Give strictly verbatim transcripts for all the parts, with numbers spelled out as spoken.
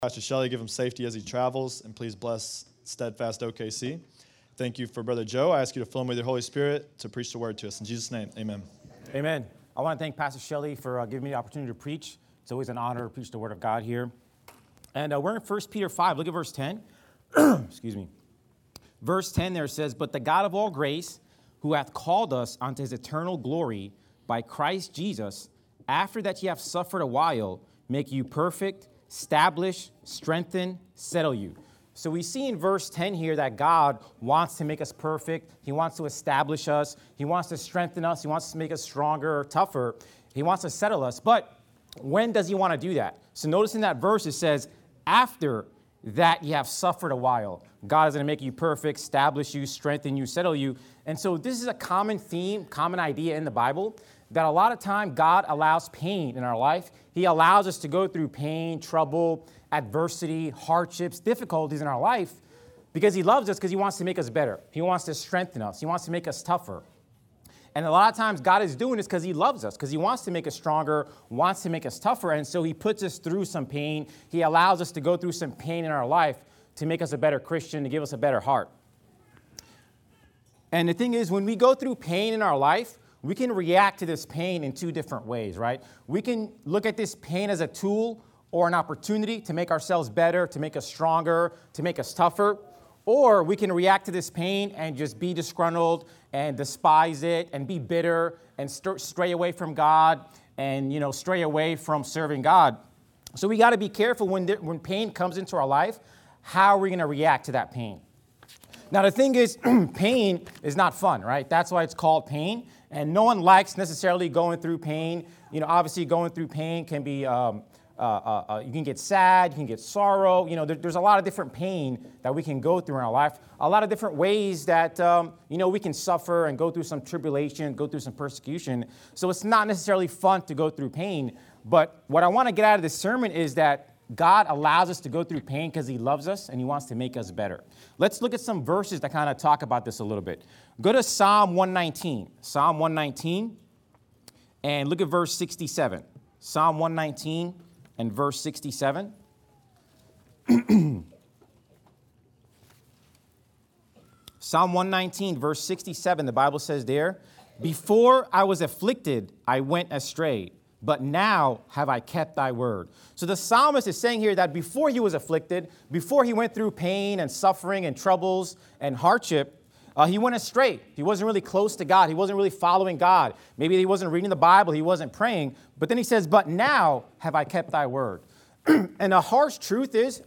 Pastor Shelley, give him safety as he travels, and please bless Steadfast O K C. Thank you for Brother Joe. I ask you to fill him with your Holy Spirit to preach the word to us. In Jesus' name, amen. Amen. I want to thank Pastor Shelley for uh, giving me the opportunity to preach. It's always an honor to preach the word of God here. And uh, we're in First Peter five. Look at verse ten. Excuse me. Verse ten there says, "But the God of all grace, who hath called us unto his eternal glory by Christ Jesus, after that ye have suffered a while, make you perfect, establish, strengthen, settle you." So we see in verse ten here that God wants to make us perfect. He wants to establish us. He wants to strengthen us. He wants to make us stronger or tougher. He wants to settle us. But when does he want to do that? So notice in that verse it says, after that you have suffered a while. God is going to make you perfect, establish you, strengthen you, settle you. And so this is a common theme, common idea in the Bible, that a lot of time God allows pain in our life. He allows us to go through pain, trouble, adversity, hardships, difficulties in our life because he loves us, because he wants to make us better. He wants to strengthen us. He wants to make us tougher. And a lot of times God is doing this because he loves us, because he wants to make us stronger, wants to make us tougher. And so he puts us through some pain. He allows us to go through some pain in our life to make us a better Christian, to give us a better heart. And the thing is, when we go through pain in our life, we can react to this pain in two different ways, right? We can look at this pain as a tool or an opportunity to make ourselves better, to make us stronger, to make us tougher. Or we can react to this pain and just be disgruntled and despise it and be bitter and st- stray away from God and, you know, stray away from serving God. So we got to be careful when, there, when pain comes into our life. How are we going to react to that pain? Now, the thing is, pain is not fun, right? That's why it's called pain. And no one likes necessarily going through pain. You know, obviously going through pain can be, um, uh, uh, uh, you can get sad, you can get sorrow. You know, there, there's a lot of different pain that we can go through in our life. A lot of different ways that, um, you know, we can suffer and go through some tribulation, go through some persecution. So it's not necessarily fun to go through pain. But what I want to get out of this sermon is that God allows us to go through pain because he loves us and he wants to make us better. Let's look at some verses that kind of talk about this a little bit. Go to Psalm one nineteen. Psalm one nineteen, and look at verse sixty-seven. Psalm one nineteen and verse sixty-seven. Psalm one nineteen, verse sixty-seven, the Bible says there, "Before I was afflicted, I went astray, but now have I kept thy word." So the psalmist is saying here that before he was afflicted, before he went through pain and suffering and troubles and hardship, uh, he went astray. He wasn't really close to God. He wasn't really following God. Maybe he wasn't reading the Bible. He wasn't praying. But then he says, "But now have I kept thy word." And the harsh truth is,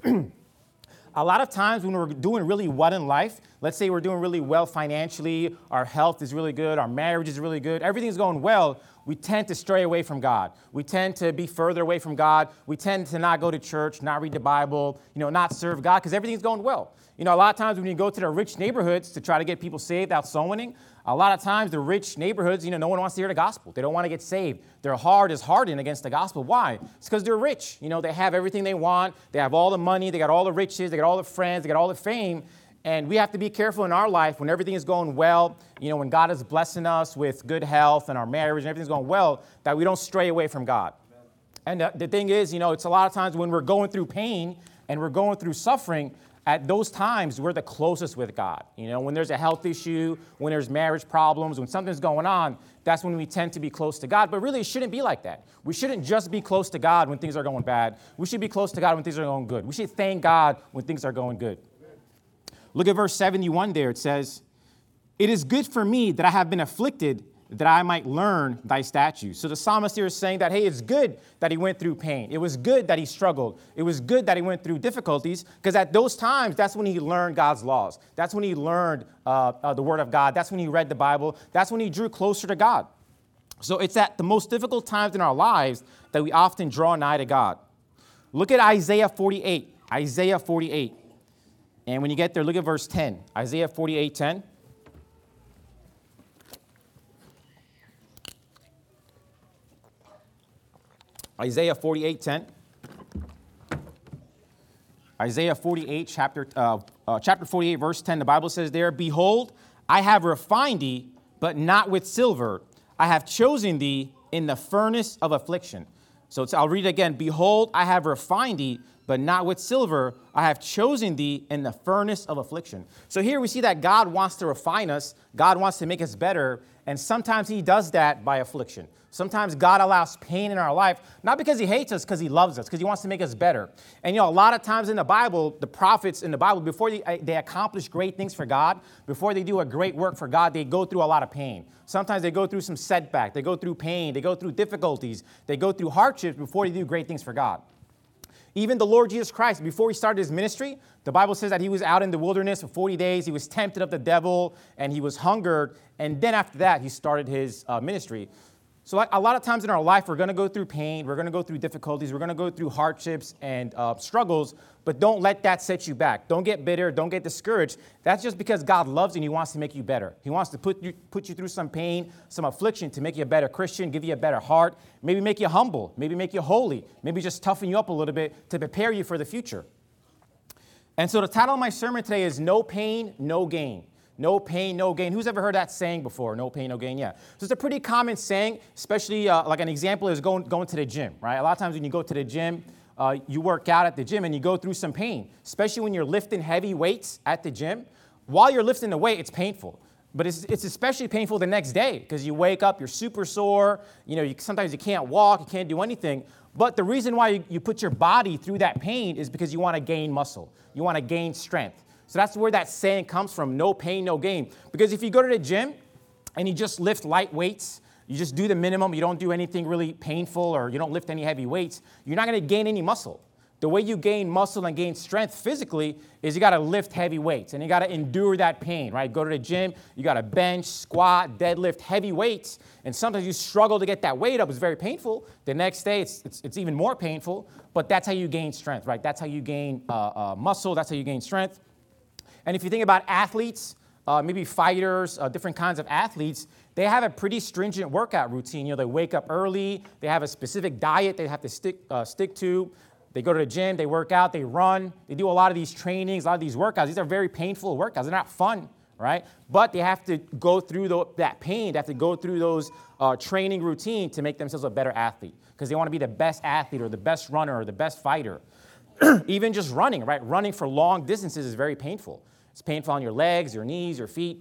a lot of times when we're doing really well in life, let's say we're doing really well financially, our health is really good, our marriage is really good, everything's going well, we tend to stray away from God. We tend to be further away from God. We tend to not go to church, not read the Bible, you know, not serve God because everything's going well. You know, a lot of times when you go to the rich neighborhoods to try to get people saved out soul winning, a lot of times the rich neighborhoods, you know, no one wants to hear the gospel. They don't want to get saved. Their heart is hardened against the gospel. Why? It's because they're rich. You know, they have everything they want. They have all the money. They got all the riches. They got all the friends. They got all the fame. And we have to be careful in our life when everything is going well, you know, when God is blessing us with good health and our marriage and everything's going well, that we don't stray away from God. Amen. And the, the thing is, you know, it's a lot of times when we're going through pain and we're going through suffering, at those times, we're the closest with God. You know, when there's a health issue, when there's marriage problems, when something's going on, that's when we tend to be close to God. But really, it shouldn't be like that. We shouldn't just be close to God when things are going bad. We should be close to God when things are going good. We should thank God when things are going good. Look at verse seventy-one there. It says, "It is good for me that I have been afflicted, that I might learn thy statutes." So the psalmist here is saying that, hey, it's good that he went through pain. It was good that he struggled. It was good that he went through difficulties, because at those times, that's when he learned God's laws. That's when he learned uh, uh, the word of God. That's when he read the Bible. That's when he drew closer to God. So it's at the most difficult times in our lives that we often draw nigh to God. Look at Isaiah forty-eight. Isaiah forty-eight. And when you get there, look at verse ten. Isaiah forty-eight ten. Isaiah forty-eight ten. Isaiah forty-eight, chapter, uh, uh, chapter forty-eight, verse ten, the Bible says there, "Behold, I have refined thee, but not with silver. I have chosen thee in the furnace of affliction." So it's, I'll read it again. "Behold, I have refined thee, but not with silver. I have chosen thee in the furnace of affliction. So here we see that God wants to refine us. God wants to make us better. And sometimes he does that by affliction. Sometimes God allows pain in our life, not because he hates us, because he loves us, because he wants to make us better. And, you know, a lot of times in the Bible, the prophets in the Bible, before they, they accomplish great things for God, before they do a great work for God, they go through a lot of pain. Sometimes they go through some setback. They go through pain. They go through difficulties. They go through hardships before they do great things for God. Even the Lord Jesus Christ, before he started his ministry, the Bible says that he was out in the wilderness for forty days. He was tempted of the devil, and he was hungered. And then after that, he started his uh, ministry. So like a lot of times in our life, we're going to go through pain. We're going to go through difficulties. We're going to go through hardships and uh, struggles. But don't let that set you back. Don't get bitter. Don't get discouraged. That's just because God loves you and he wants to make you better. He wants to put you, put you through some pain, some affliction to make you a better Christian, give you a better heart, maybe make you humble, maybe make you holy, maybe just toughen you up a little bit to prepare you for the future. And so the title of my sermon today is No Pain, No Gain. No pain, no gain. Who's ever heard that saying before? No pain, no gain. Yeah. So it's a pretty common saying, especially uh, like an example is going, going to the gym, right? A lot of times when you go to the gym, uh, you work out at the gym and you go through some pain, especially when you're lifting heavy weights at the gym. While you're lifting the weight, it's painful. But it's, it's especially painful the next day because you wake up, you're super sore. You know, you, sometimes you can't walk, you can't do anything. But the reason why you, you put your body through that pain is because you want to gain muscle. You want to gain strength. So that's where that saying comes from, no pain, no gain. Because if you go to the gym and you just lift light weights, you just do the minimum, you don't do anything really painful or you don't lift any heavy weights, you're not going to gain any muscle. The way you gain muscle and gain strength physically is you got to lift heavy weights and you got to endure that pain, right? Go to the gym, you got to bench, squat, deadlift heavy weights, and sometimes you struggle to get that weight up. It's very painful. The next day, it's, it's, it's even more painful, but that's how you gain strength, right? That's how you gain uh, uh, muscle. That's how you gain strength. And if you think about athletes, uh, maybe fighters, uh, different kinds of athletes, they have a pretty stringent workout routine. You know, they wake up early. They have a specific diet they have to stick uh, stick to. They go to the gym. They work out. They run. They do a lot of these trainings, a lot of these workouts. These are very painful workouts. They're not fun, right? But they have to go through the, that pain. They have to go through those uh, training routine to make themselves a better athlete because they want to be the best athlete or the best runner or the best fighter. Even just running, right? Running for long distances is very painful. It's painful on your legs, your knees, your feet.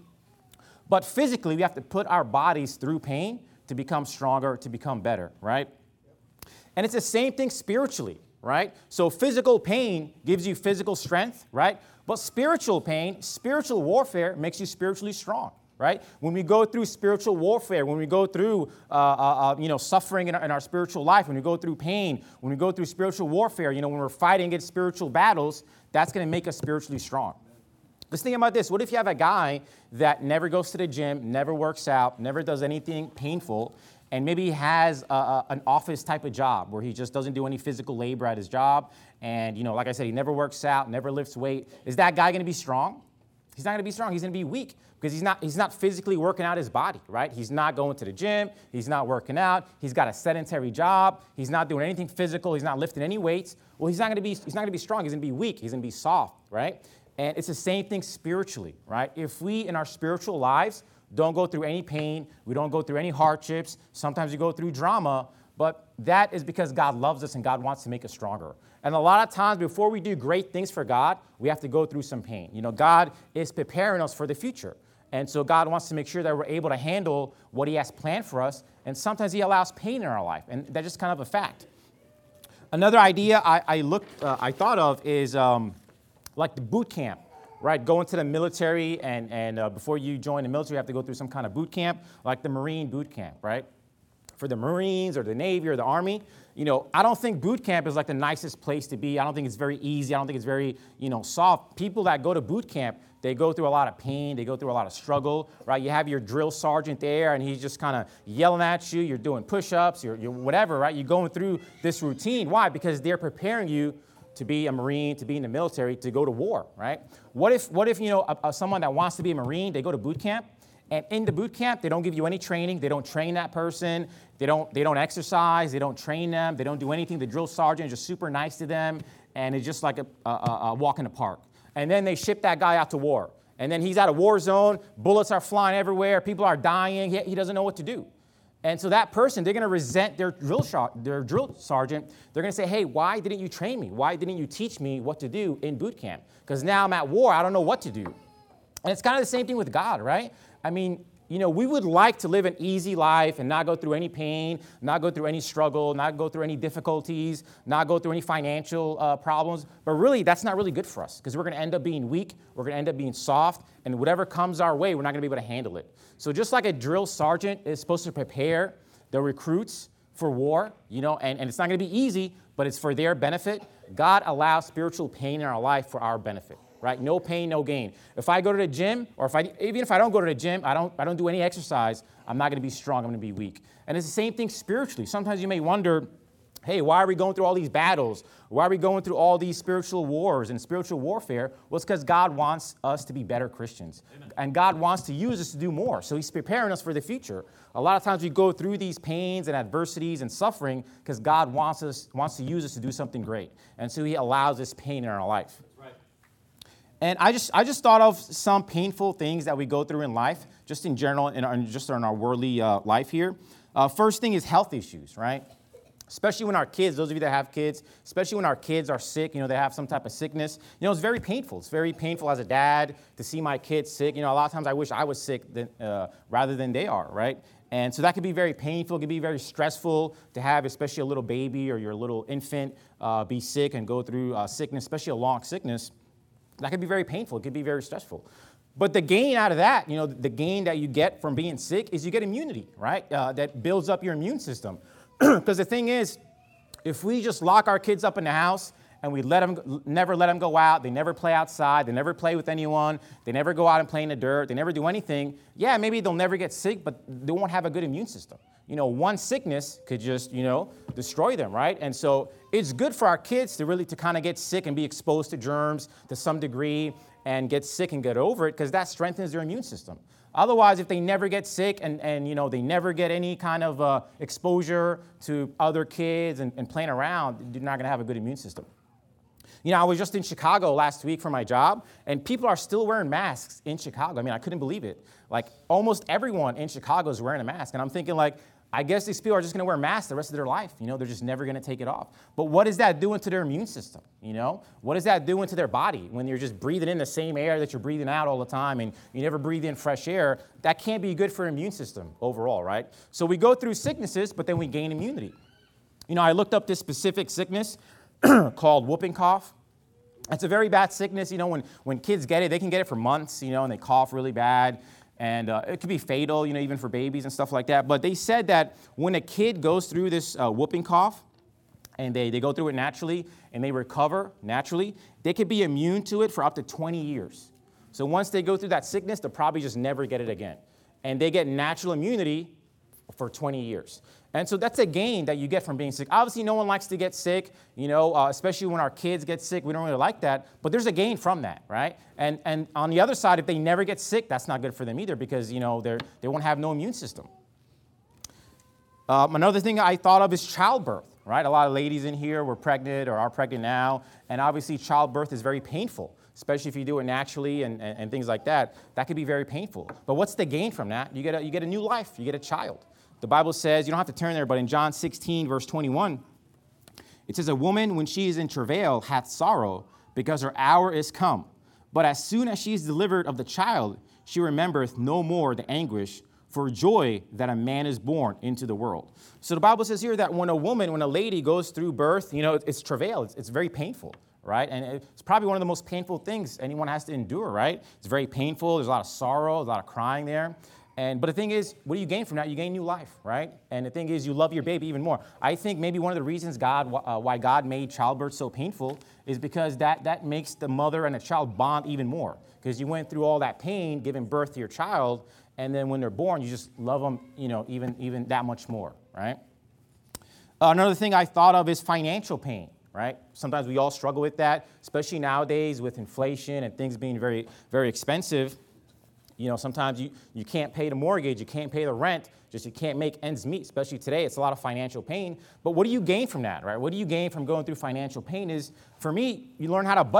But physically, we have to put our bodies through pain to become stronger, to become better, right? And it's the same thing spiritually, right? So physical pain gives you physical strength, right? But spiritual pain, spiritual warfare makes you spiritually strong, right? When we go through spiritual warfare, when we go through, uh, uh, you know, suffering in our, in our spiritual life, when we go through pain, when we go through spiritual warfare, you know, when we're fighting against spiritual battles, that's going to make us spiritually strong. Let's think about this. What if you have a guy that never goes to the gym, never works out, never does anything painful, and maybe he has a, a, an office type of job where he just doesn't do any physical labor at his job, and, you know, like I said, he never works out, never lifts weight. Is that guy going to be strong? He's not going to be strong. He's going to be weak because he's not, he's not physically working out his body, right? He's not going to the gym. He's not working out. He's got a sedentary job. He's not doing anything physical. He's not lifting any weights. Well, he's not going to be, he's not going to be strong. He's going to be weak. He's going to be soft, right? And it's the same thing spiritually, right? If we, in our spiritual lives, don't go through any pain, we don't go through any hardships, sometimes we go through drama, but that is because God loves us and God wants to make us stronger. And a lot of times before we do great things for God, we have to go through some pain. You know, God is preparing us for the future. And so God wants to make sure that we're able to handle what he has planned for us. And sometimes he allows pain in our life. And that's just kind of a fact. Another idea I, I looked, uh, I thought of is um, like the boot camp, right? Going to the military, and, and uh, before you join the military, you have to go through some kind of boot camp, like the Marine boot camp, right? For the Marines or the Navy or the Army. You know, I don't think boot camp is like the nicest place to be. I don't think it's very easy. I don't think it's very, you know, soft. People that go to boot camp, they go through a lot of pain. They go through a lot of struggle, right? You have your drill sergeant there, and he's just kind of yelling at you. You're doing push-ups, you're, you're whatever, right? You're going through this routine. Why? Because they're preparing you to be a Marine, to be in the military, to go to war, right? What if, what if you know, a, a, someone that wants to be a Marine, they go to boot camp, and in the boot camp, they don't give you any training. They don't train that person. They don't, they don't exercise. They don't train them. They don't do anything. The drill sergeant is just super nice to them, and it's just like a, a, a walk in the park. And then they ship that guy out to war. And then he's at a war zone. Bullets are flying everywhere. People are dying. He, he doesn't know what to do. And so that person, they're going to resent their drill, shot, their drill sergeant. They're going to say, hey, why didn't you train me? Why didn't you teach me what to do in boot camp? Because now I'm at war, I don't know what to do. And it's kind of the same thing with God, right? I mean, you know, we would like to live an easy life and not go through any pain, not go through any struggle, not go through any difficulties, not go through any financial uh, problems. But really, that's not really good for us because we're going to end up being weak. We're going to end up being soft. And whatever comes our way, we're not going to be able to handle it. So just like a drill sergeant is supposed to prepare the recruits for war, you know, and, and it's not going to be easy, but it's for their benefit. God allows spiritual pain in our life for our benefit. Right? No pain, no gain. If I go to the gym, or if I, even if I don't go to the gym, I don't, I don't do any exercise, I'm not going to be strong, I'm going to be weak. And it's the same thing spiritually. Sometimes you may wonder, hey, why are we going through all these battles? Why are we going through all these spiritual wars and spiritual warfare? Well, it's because God wants us to be better Christians. Amen. And God wants to use us to do more. So he's preparing us for the future. A lot of times we go through these pains and adversities and suffering because God wants us, wants to use us to do something great. And so he allows this pain in our life. And I just I just thought of some painful things that we go through in life, just in general, in our, just in our worldly uh, life here. Uh, first thing is health issues, right? Especially when our kids, those of you that have kids, especially when our kids are sick, you know, they have some type of sickness. You know, it's very painful. It's very painful as a dad to see my kids sick. You know, a lot of times I wish I was sick than, uh, rather than they are, right? And so that could be very painful. It could be very stressful to have, especially a little baby or your little infant uh, be sick and go through uh, sickness, especially a long sickness. That could be very painful. It could be very stressful. But the gain out of that, you know, the gain that you get from being sick is you get immunity, right? Uh, that builds up your immune system. Because the thing is, if we just lock our kids up in the house and we let them, never let them go out, they never play outside, they never play with anyone, they never go out and play in the dirt, they never do anything, yeah, maybe they'll never get sick, but they won't have a good immune system. You know, one sickness could just, you know, destroy them, right? And so it's good for our kids to really to kind of get sick and be exposed to germs to some degree and get sick and get over it because that strengthens their immune system. Otherwise, if they never get sick and, and you know, they never get any kind of uh, exposure to other kids and, and playing around, they're not going to have a good immune system. You know, I was just in Chicago last week for my job, and people are still wearing masks in Chicago. I mean, I couldn't believe it. Like, almost everyone in Chicago is wearing a mask, and I'm thinking, like, I guess these people are just going to wear masks the rest of their life. You know, they're just never going to take it off. But what is that doing to their immune system? You know, what is that doing to their body when you're just breathing in the same air that you're breathing out all the time and you never breathe in fresh air? That can't be good for immune system overall, right? So we go through sicknesses, but then we gain immunity. You know, I looked up this specific sickness called whooping cough. It's a very bad sickness. You know, when, when kids get it, they can get it for months, you know, and they cough really bad. And uh, it could be fatal, you know, even for babies and stuff like that. But they said that when a kid goes through this uh, whooping cough, and they, they go through it naturally, and they recover naturally, they could be immune to it for up to twenty years. So once they go through that sickness, they'll probably just never get it again. And they get natural immunity for twenty years. And so that's a gain that you get from being sick. Obviously, no one likes to get sick, you know, uh, especially when our kids get sick. We don't really like that. But there's a gain from that, right? And and on the other side, if they never get sick, that's not good for them either because, you know, they're, they won't have no immune system. Um, another thing I thought of is childbirth, right? A lot of ladies in here were pregnant or are pregnant now. And obviously, childbirth is very painful, especially if you do it naturally and, and, and things like that. That could be very painful. But what's the gain from that? You get a, you get a new life. You get a child. The Bible says, you don't have to turn there, but in John sixteen, verse twenty-one, it says, a woman, when she is in travail, hath sorrow, because her hour is come. But as soon as she is delivered of the child, she remembereth no more the anguish for joy that a man is born into the world. So the Bible says here that when a woman, when a lady goes through birth, you know, it's travail. It's, it's very painful, right? And it's probably one of the most painful things anyone has to endure, right? It's very painful. There's a lot of sorrow, a lot of crying there. And, but the thing is, what do you gain from that? You gain new life, right? And the thing is, you love your baby even more. I think maybe one of the reasons God, uh, why God made childbirth so painful is because that, that makes the mother and the child bond even more. Because you went through all that pain giving birth to your child, and then when they're born, you just love them, you know, even, even that much more, right? Uh, another thing I thought of is financial pain, right? Sometimes we all struggle with that, especially nowadays with inflation and things being very, very expensive. You know, sometimes you, you can't pay the mortgage, you can't pay the rent, just you can't make ends meet, especially today. It's a lot of financial pain. But what do you gain from that, right? What do you gain from going through financial pain is, for me, you learn how to budget,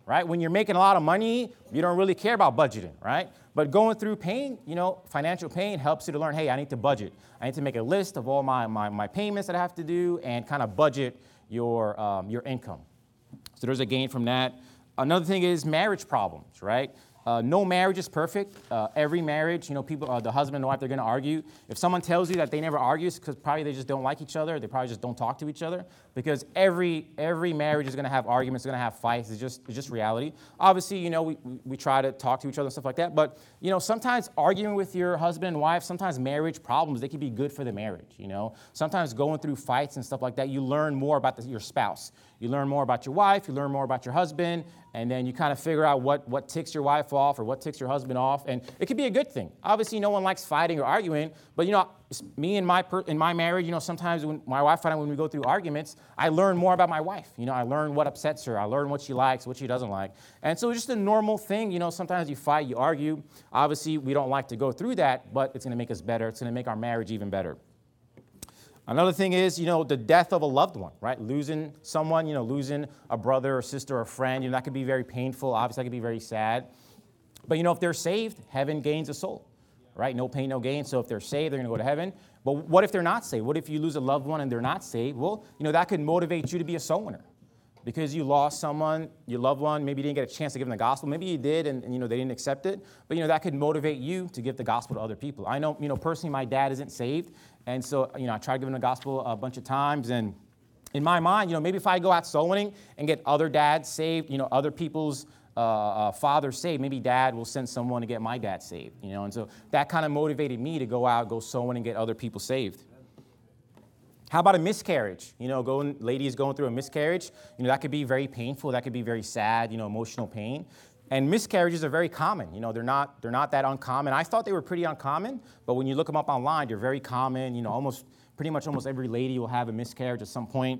right? When you're making a lot of money, you don't really care about budgeting, right? But going through pain, you know, financial pain helps you to learn, hey, I need to budget. I need to make a list of all my, my, my payments that I have to do and kind of budget your, um, your income. So there's a gain from that. Another thing is marriage problems, right? Uh, no marriage is perfect. Uh, every marriage, you know, people, uh, the husband and wife, they're going to argue. If someone tells you that they never argue, it's because probably they just don't like each other. They probably just don't talk to each other. Because every every marriage is going to have arguments, going to have fights. It's just it's just reality. Obviously, you know, we, we we try to talk to each other and stuff like that. But you know, sometimes arguing with your husband and wife, sometimes marriage problems, they can be good for the marriage. You know, sometimes going through fights and stuff like that, you learn more about the, your spouse. You learn more about your wife. You learn more about your husband. And then you kind of figure out what, what ticks your wife off or what ticks your husband off. And it could be a good thing. Obviously, no one likes fighting or arguing. But, you know, me and my per, in my marriage, you know, sometimes when my wife and I, when we go through arguments, I learn more about my wife. You know, I learn what upsets her. I learn what she likes, what she doesn't like. And so it's just a normal thing. You know, sometimes you fight, you argue. Obviously, we don't like to go through that, but it's going to make us better. It's going to make our marriage even better. Another thing is, you know, the death of a loved one, right? Losing someone, you know, losing a brother or sister or friend, you know, that could be very painful. Obviously, that could be very sad. But, you know, if they're saved, heaven gains a soul, right? No pain, no gain. So if they're saved, they're going to go to heaven. But what if they're not saved? What if you lose a loved one and they're not saved? Well, you know, that could motivate you to be a soul winner because you lost someone, your loved one. Maybe you didn't get a chance to give them the gospel. Maybe you did and, and, you know, they didn't accept it. But, you know, that could motivate you to give the gospel to other people. I know, you know, personally, my dad isn't saved. And so, you know, I tried giving the gospel a bunch of times. And in my mind, you know, maybe if I go out soul winning and get other dads saved, you know, other people's uh, uh, fathers saved, maybe dad will send someone to get my dad saved, you know. And so that kind of motivated me to go out, go soul winning, and get other people saved. How about a miscarriage? You know, going, ladies going through a miscarriage, you know, that could be very painful. That could be very sad, you know, emotional pain. And miscarriages are very common. You know, they're not, they're not that uncommon. I thought they were pretty uncommon, but when you look them up online, they're very common. You know, almost, pretty much almost every lady will have a miscarriage at some point.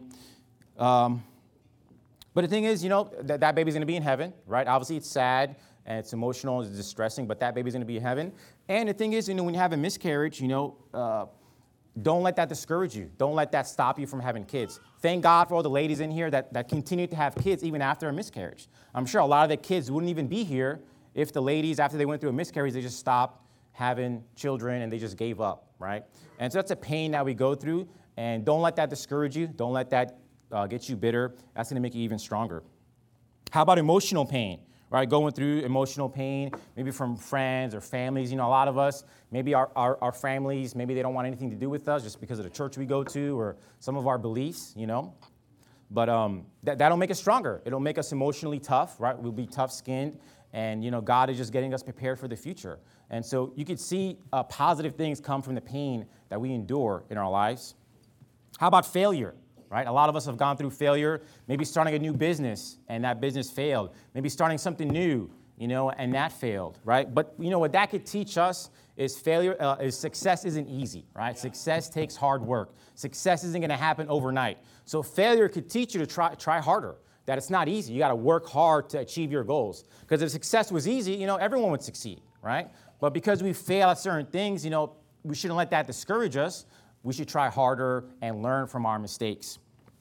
Um, but the thing is, you know, that, that baby's going to be in heaven, right? Obviously, it's sad and it's emotional, it's distressing, but that baby's going to be in heaven. And the thing is, you know, when you have a miscarriage, you know, uh, don't let that discourage you. Don't let that stop you from having kids. Thank God for all the ladies in here that, that continue to have kids even after a miscarriage. I'm sure a lot of the kids wouldn't even be here if the ladies, after they went through a miscarriage, they just stopped having children and they just gave up, right? And so that's a pain that we go through. And don't let that discourage you. Don't let that uh, get you bitter. That's going to make you even stronger. How about emotional pain? Right, going through emotional pain, maybe from friends or families. You know, a lot of us, maybe our, our, our families, maybe they don't want anything to do with us just because of the church we go to or some of our beliefs, you know. But um, that, that'll make us stronger. It'll make us emotionally tough, right? We'll be tough-skinned. And, you know, God is just getting us prepared for the future. And so you could see uh, positive things come from the pain that we endure in our lives. How about failure? Right? A lot of us have gone through failure, maybe starting a new business and that business failed. Maybe starting something new, you know, and that failed, right? But, you know, what that could teach us is failure, uh, is success isn't easy, right? Yeah. Success takes hard work. Success isn't going to happen overnight. So failure could teach you to try, try harder, that it's not easy. You got to work hard to achieve your goals. Because if success was easy, you know, everyone would succeed, right? But because we fail at certain things, you know, we shouldn't let that discourage us. We should try harder and learn from our mistakes.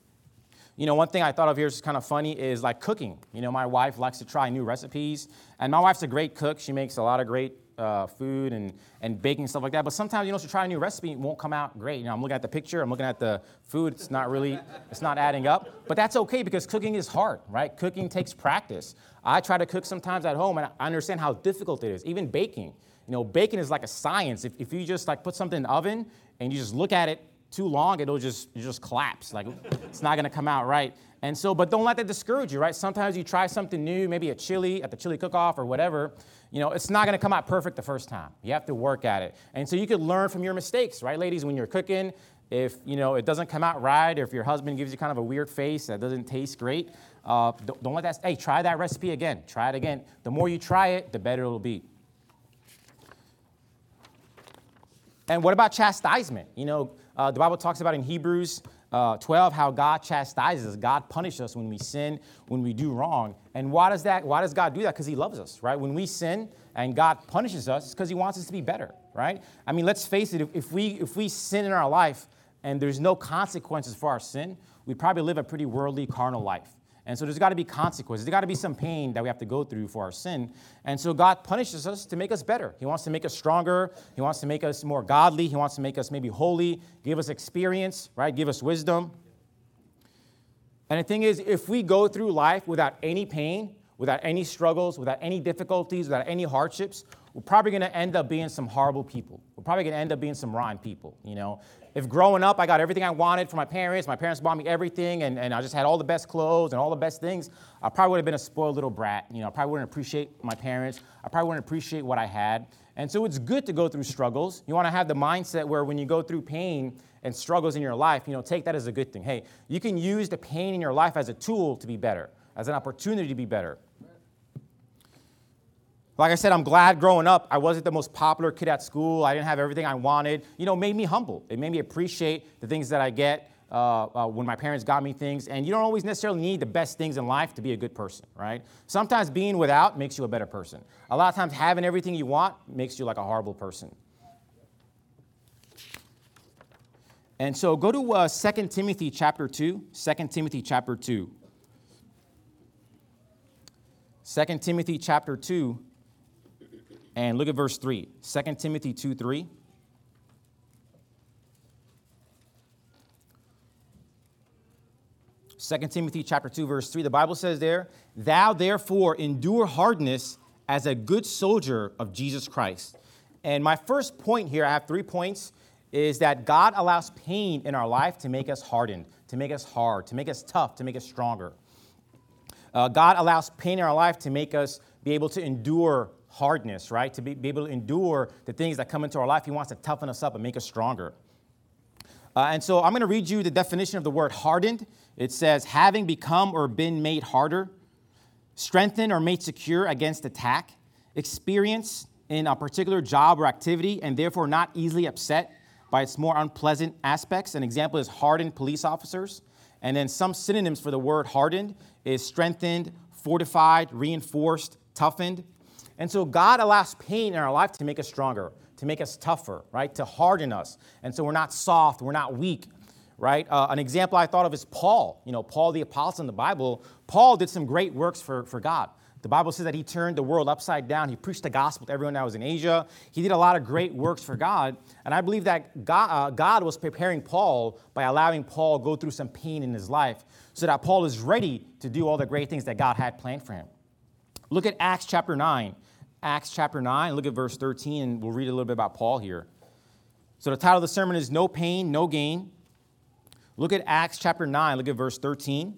You know, one thing I thought of here is kind of funny is like cooking. You know, my wife likes to try new recipes, and my wife's a great cook. She makes a lot of great uh, food and, and baking and stuff like that. But sometimes, you know, she'll try a new recipe, it won't come out great. You know, I'm looking at the picture, I'm looking at the food, it's not really, it's not adding up. But that's okay because cooking is hard, right? Cooking takes practice. I try to cook sometimes at home, and I understand how difficult it is, even baking. You know, baking is like a science. If, if you just like put something in the oven and you just look at it too long, it'll just it just collapse. Like it's not gonna come out right. And so, but don't let that discourage you, right? Sometimes you try something new, maybe a chili at the chili cook-off or whatever. You know, it's not gonna come out perfect the first time. You have to work at it. And so you could learn from your mistakes, right, ladies? When you're cooking, if you know it doesn't come out right, or if your husband gives you kind of a weird face that doesn't taste great, uh, don't, don't let that. Hey, try that recipe again. Try it again. The more you try it, the better it'll be. And what about chastisement? You know, uh, the Bible talks about in Hebrews uh, twelve how God chastises us. God punishes us when we sin, when we do wrong. And why does that? Why does God do that? Because He loves us, right? When we sin and God punishes us, it's because He wants us to be better, right? I mean, let's face it. If, if we if we sin in our life and there's no consequences for our sin, we probably live a pretty worldly, carnal life. And so there's got to be consequences. There's got to be some pain that we have to go through for our sin. And so God punishes us to make us better. He wants to make us stronger. He wants to make us more godly. He wants to make us maybe holy, give us experience, right? Give us wisdom. And the thing is, if we go through life without any pain, without any struggles, without any difficulties, without any hardships, we're probably going to end up being some horrible people. We're probably going to end up being some rotten people, you know. If growing up I got everything I wanted from my parents, my parents bought me everything, and, and I just had all the best clothes and all the best things, I probably would have been a spoiled little brat. You know, I probably wouldn't appreciate my parents. I probably wouldn't appreciate what I had. And so it's good to go through struggles. You want to have the mindset where when you go through pain and struggles in your life, you know, take that as a good thing. Hey, you can use the pain in your life as a tool to be better, as an opportunity to be better. Like I said, I'm glad growing up, I wasn't the most popular kid at school. I didn't have everything I wanted. You know, it made me humble. It made me appreciate the things that I get uh, uh, when my parents got me things. And you don't always necessarily need the best things in life to be a good person, right? Sometimes being without makes you a better person. A lot of times having everything you want makes you like a horrible person. And so go to uh, Second Timothy chapter two. Second Timothy chapter two. Second Timothy chapter two. And look at verse three. Second Timothy two three. Second Timothy chapter two, verse three. The Bible says there, "Thou therefore endure hardness as a good soldier of Jesus Christ." And my first point here, I have three points, is that God allows pain in our life to make us hardened, to make us hard, to make us tough, to make us stronger. Uh, God allows pain in our life to make us be able to endure hardness, right? To be, be able to endure the things that come into our life. He wants to toughen us up and make us stronger. Uh, and so I'm going to read you the definition of the word hardened. It says, having become or been made harder, strengthened or made secure against attack, experience in a particular job or activity, and therefore not easily upset by its more unpleasant aspects. An example is hardened police officers. And then some synonyms for the word hardened is strengthened, fortified, reinforced, toughened. And so God allows pain in our life to make us stronger, to make us tougher, right? To harden us. And so we're not soft, we're not weak, right? Uh, an example I thought of is Paul. You know, Paul the apostle in the Bible. Paul did some great works for, for God. The Bible says that he turned the world upside down. He preached the gospel to everyone that was in Asia. He did a lot of great works for God. And I believe that God, uh, God was preparing Paul by allowing Paul go through some pain in his life so that Paul is ready to do all the great things that God had planned for him. Look at Acts chapter nine. Acts chapter nine, look at verse thirteen, and we'll read a little bit about Paul here. So the title of the sermon is No Pain, No Gain. Look at Acts chapter nine, look at verse thirteen.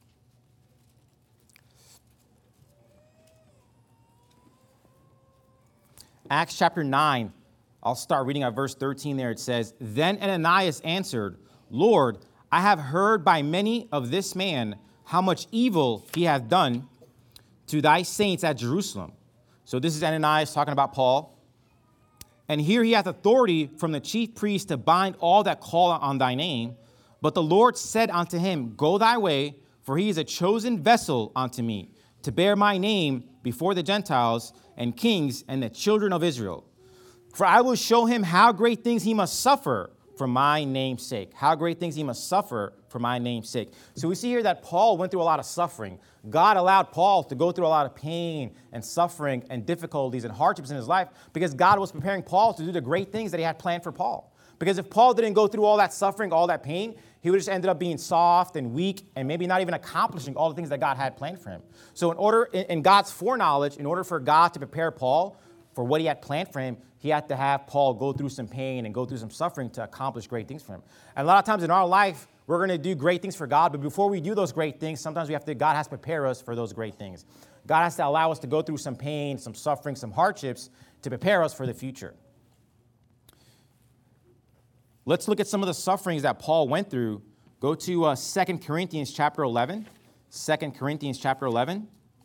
Acts chapter nine, I'll start reading at verse thirteen there. It says, "Then Ananias answered, Lord, I have heard by many of this man how much evil he hath done to thy saints at Jerusalem." So this is Ananias talking about Paul. "And here he hath authority from the chief priest to bind all that call on thy name. But the Lord said unto him, Go thy way, for he is a chosen vessel unto me, to bear my name before the Gentiles and kings and the children of Israel. For I will show him how great things he must suffer for my name's sake." How great things he must suffer for my name's sake. So we see here that Paul went through a lot of suffering. God allowed Paul to go through a lot of pain and suffering and difficulties and hardships in his life because God was preparing Paul to do the great things that he had planned for Paul. Because if Paul didn't go through all that suffering, all that pain, he would have just ended up being soft and weak and maybe not even accomplishing all the things that God had planned for him. So in order, in God's foreknowledge, in order for God to prepare Paul for what he had planned for him, he had to have Paul go through some pain and go through some suffering to accomplish great things for him. And a lot of times in our life, we're going to do great things for God, but before we do those great things, sometimes we have to, God has to prepare us for those great things. God has to allow us to go through some pain, some suffering, some hardships to prepare us for the future. Let's look at some of the sufferings that Paul went through. Go to uh, Second Corinthians chapter eleven. Second Corinthians chapter eleven.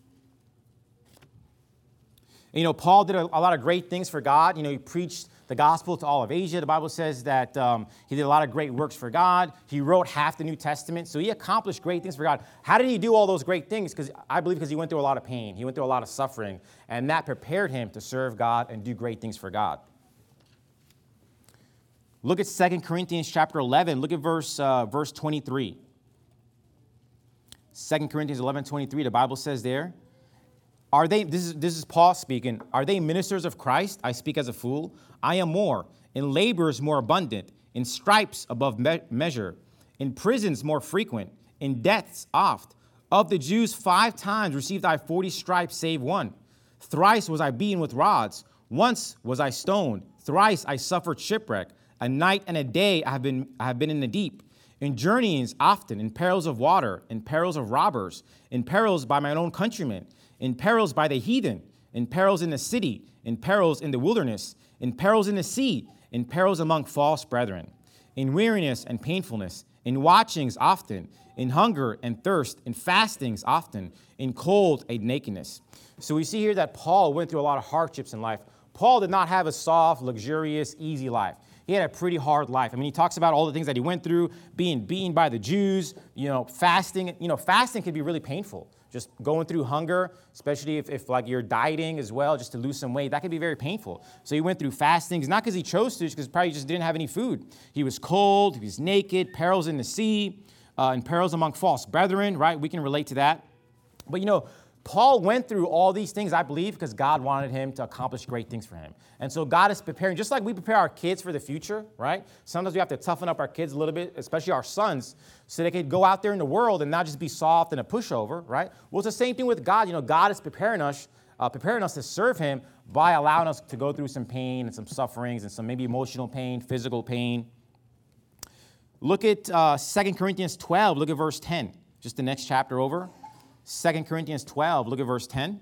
You know, Paul did a, a lot of great things for God. You know, he preached the gospel to all of Asia. The Bible says that um, he did a lot of great works for God. He wrote half the New Testament. So he accomplished great things for God. How did he do all those great things? Because I believe because he went through a lot of pain. He went through a lot of suffering. And that prepared him to serve God and do great things for God. Look at Second Corinthians chapter eleven. Look at verse, uh, verse twenty-three. Second Corinthians eleven twenty-three, the Bible says there, Are they, this is, this is Paul speaking, are they ministers of Christ? I speak as a fool. I am more, in labors more abundant, in stripes above me- measure, in prisons more frequent, in deaths oft. Of the Jews five times received I forty stripes, save one. Thrice was I beaten with rods. Once was I stoned. Thrice I suffered shipwreck. A night and a day I have been, I have been in the deep. In journeyings often, in perils of water, in perils of robbers, in perils by my own countrymen, in perils by the heathen, in perils in the city, in perils in the wilderness, in perils in the sea, in perils among false brethren, in weariness and painfulness, in watchings often, in hunger and thirst, in fastings often, in cold and nakedness. So we see here that Paul went through a lot of hardships in life. Paul did not have a soft, luxurious, easy life. He had a pretty hard life. I mean, he talks about all the things that he went through, being beaten by the Jews, you know, fasting. You know, fasting can be really painful. Just going through hunger, especially if, if like you're dieting as well, just to lose some weight, that can be very painful. So he went through fastings, not because he chose to, because probably just didn't have any food. He was cold, he was naked, perils in the sea, uh, and perils among false brethren, right? We can relate to that. But you know, Paul went through all these things, I believe, because God wanted him to accomplish great things for him. And so God is preparing, just like we prepare our kids for the future, right? Sometimes we have to toughen up our kids a little bit, especially our sons, so they can go out there in the world and not just be soft and a pushover, right? Well, it's the same thing with God. You know, God is preparing us, uh, preparing us to serve him by allowing us to go through some pain and some sufferings and some maybe emotional pain, physical pain. Look at uh, Second Corinthians twelve, look at verse ten, just the next chapter over. Second Corinthians twelve, look at verse ten.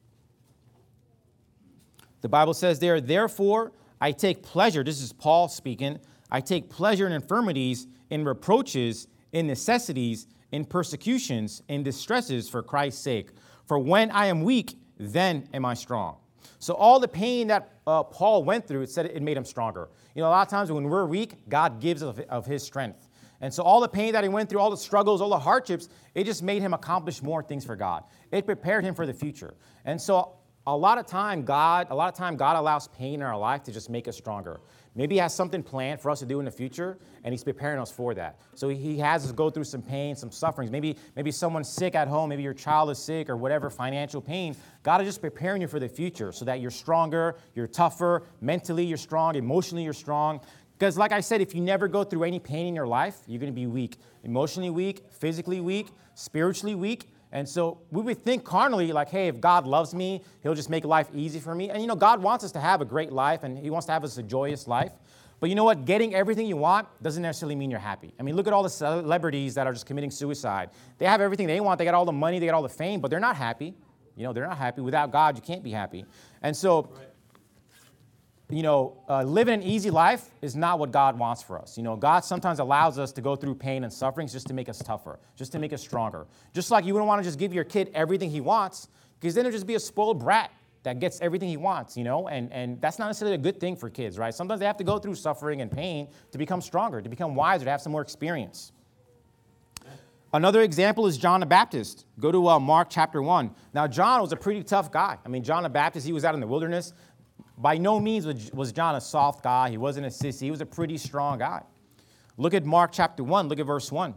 The Bible says there, therefore I take pleasure, this is Paul speaking, I take pleasure in infirmities, in reproaches, in necessities, in persecutions, in distresses for Christ's sake. For when I am weak, then am I strong. So all the pain that uh, Paul went through, it said it made him stronger. You know, a lot of times when we're weak, God gives of, of his strength. And so all the pain that he went through, all the struggles, all the hardships, it just made him accomplish more things for God. It prepared him for the future. And so a lot of time, God, a lot of time, God allows pain in our life to just make us stronger. Maybe he has something planned for us to do in the future, and he's preparing us for that. So he has us go through some pain, some sufferings. Maybe, maybe someone's sick at home, maybe your child is sick, or whatever, financial pain. God is just preparing you for the future so that you're stronger, you're tougher, mentally you're strong, emotionally you're strong. Because like I said, if you never go through any pain in your life, you're going to be weak. Emotionally weak, physically weak, spiritually weak. And so we would think carnally like, hey, if God loves me, he'll just make life easy for me. And you know, God wants us to have a great life, and he wants to have us a joyous life. But you know what? Getting everything you want doesn't necessarily mean you're happy. I mean, look at all the celebrities that are just committing suicide. They have everything they want. They got all the money, they got all the fame, but they're not happy. You know, they're not happy. Without God, you can't be happy. And so, right. You know, uh, living an easy life is not what God wants for us. You know, God sometimes allows us to go through pain and sufferings just to make us tougher, just to make us stronger. Just like you wouldn't want to just give your kid everything he wants, because then he'll just be a spoiled brat that gets everything he wants, you know, and, and that's not necessarily a good thing for kids, right? Sometimes they have to go through suffering and pain to become stronger, to become wiser, to have some more experience. Another example is John the Baptist. Go to uh, Mark chapter one. Now, John was a pretty tough guy. I mean, John the Baptist, he was out in the wilderness. By no means was John a soft guy. He wasn't a sissy. He was a pretty strong guy. Look at Mark chapter one. Look at verse one.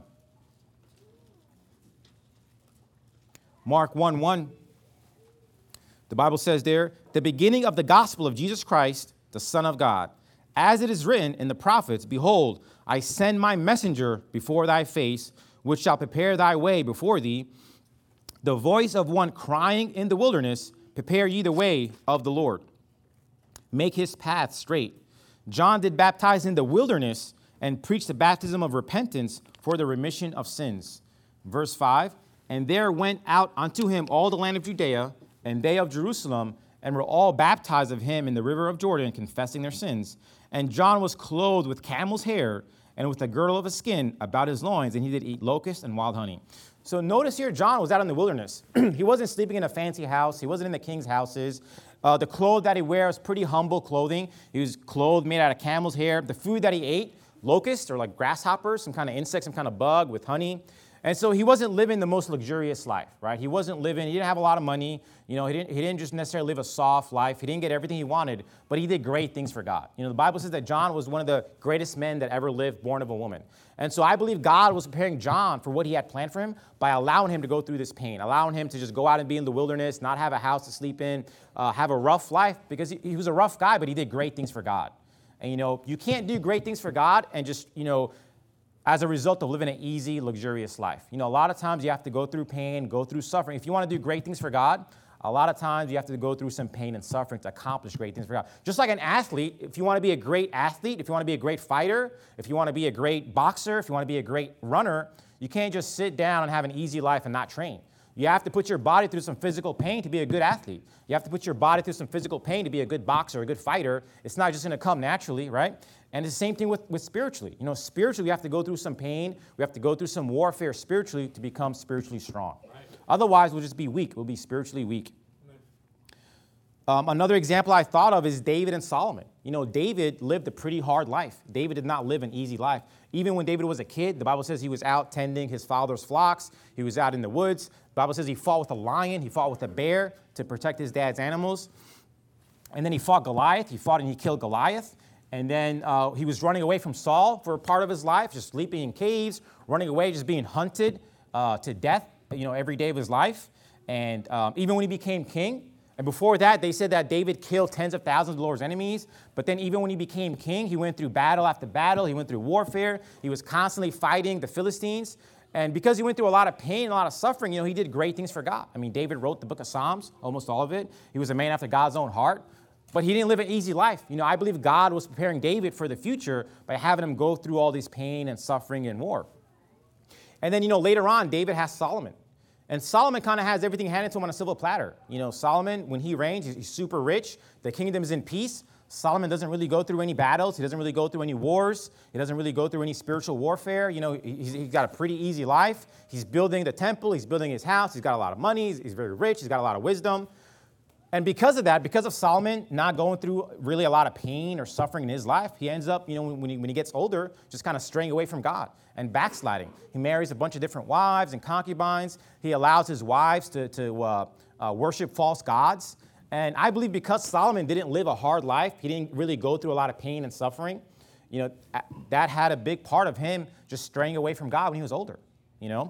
Mark one one. The Bible says there, the beginning of the gospel of Jesus Christ, the Son of God. As it is written in the prophets, behold, I send my messenger before thy face, which shall prepare thy way before thee. The voice of one crying in the wilderness, prepare ye the way of the Lord. Make his path straight. John did baptize in the wilderness and preach the baptism of repentance for the remission of sins. Verse five, and there went out unto him all the land of Judea, and they of Jerusalem, and were all baptized of him in the river of Jordan, confessing their sins. And John was clothed with camel's hair, and with a girdle of a skin about his loins, and he did eat locusts and wild honey. So notice here, John was out in the wilderness. He wasn't sleeping in a fancy house. He wasn't in the king's houses. Uh, the clothes that he wears was pretty humble clothing. He was clothed made out of camel's hair. The food that he ate, locusts or like grasshoppers, some kind of insect, some kind of bug with honey. And so he wasn't living the most luxurious life, right? He wasn't living, he didn't have a lot of money. You know, he didn't, he didn't just necessarily live a soft life. He didn't get everything he wanted, but he did great things for God. You know, the Bible says that John was one of the greatest men that ever lived, born of a woman. And so I believe God was preparing John for what he had planned for him by allowing him to go through this pain, allowing him to just go out and be in the wilderness, not have a house to sleep in, uh, have a rough life, because he, he was a rough guy, but he did great things for God. And, you know, you can't do great things for God and just, you know, as a result of living an easy, luxurious life. You know, a lot of times you have to go through pain, go through suffering. If you want to do great things for God, a lot of times you have to go through some pain and suffering to accomplish great things for God. Just like an athlete, if you want to be a great athlete, if you want to be a great fighter, if you want to be a great boxer, if you want to be a great runner, you can't just sit down and have an easy life and not train. You have to put your body through some physical pain to be a good athlete. You have to put your body through some physical pain to be a good boxer, a good fighter. It's not just going to come naturally, right? And it's the same thing with, with spiritually. You know, spiritually, we have to go through some pain. We have to go through some warfare spiritually to become spiritually strong. Right. Otherwise, we'll just be weak. We'll be spiritually weak. Um, another example I thought of is David and Solomon. You know, David lived a pretty hard life. David did not live an easy life. Even when David was a kid, the Bible says he was out tending his father's flocks. He was out in the woods. The Bible says he fought with a lion. He fought with a bear to protect his dad's animals. And then he fought Goliath. He fought and he killed Goliath. And then uh, he was running away from Saul for a part of his life, just sleeping in caves, running away, just being hunted uh, to death, you know, every day of his life. And um, even when he became king, and before that, they said that David killed tens of thousands of the Lord's enemies. But then even when he became king, he went through battle after battle. He went through warfare. He was constantly fighting the Philistines. And because he went through a lot of pain and a lot of suffering, you know, he did great things for God. I mean, David wrote the book of Psalms, almost all of it. He was a man after God's own heart. But he didn't live an easy life. You know, I believe God was preparing David for the future by having him go through all this pain and suffering and war. And then, you know, later on, David has Solomon. And Solomon kind of has everything handed to him on a silver platter. You know, Solomon, when he reigns, he's super rich. The kingdom is in peace. Solomon doesn't really go through any battles. He doesn't really go through any wars. He doesn't really go through any spiritual warfare. You know, he's, he's got a pretty easy life. He's building the temple. He's building his house. He's got a lot of money. He's, he's very rich. He's got a lot of wisdom. And because of that, because of Solomon not going through really a lot of pain or suffering in his life, he ends up, you know, when he, when he gets older, just kind of straying away from God and backsliding. He marries a bunch of different wives and concubines. He allows his wives to, to uh, uh, worship false gods. And I believe because Solomon didn't live a hard life, he didn't really go through a lot of pain and suffering, you know, that had a big part of him just straying away from God when he was older, you know.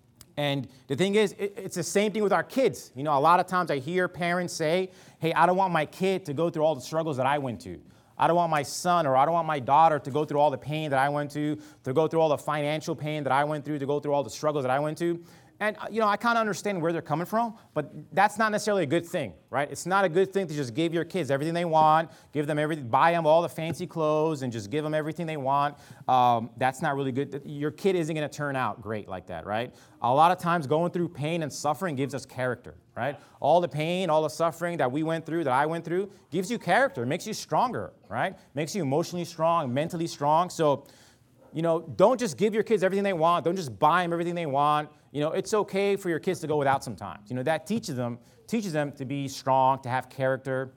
And the thing is, it's the same thing with our kids. You know, a lot of times I hear parents say, hey, I don't want my kid to go through all the struggles that I went to. I don't want my son or I don't want my daughter to go through all the pain that I went to, to go through all the financial pain that I went through, to go through all the struggles that I went to. And, you know, I kind of understand where they're coming from, but that's not necessarily a good thing, right? It's not a good thing to just give your kids everything they want, give them everything, buy them all the fancy clothes and just give them everything they want. Um, that's not really good. Your kid isn't going to turn out great like that, right? A lot of times going through pain and suffering gives us character, right? All the pain, all the suffering that we went through, that I went through, gives you character, makes you stronger, right? Makes you emotionally strong, mentally strong. So, you know, don't just give your kids everything they want. Don't just buy them everything they want. You know, it's okay for your kids to go without sometimes. You know, that teaches them, teaches them to be strong, to have character.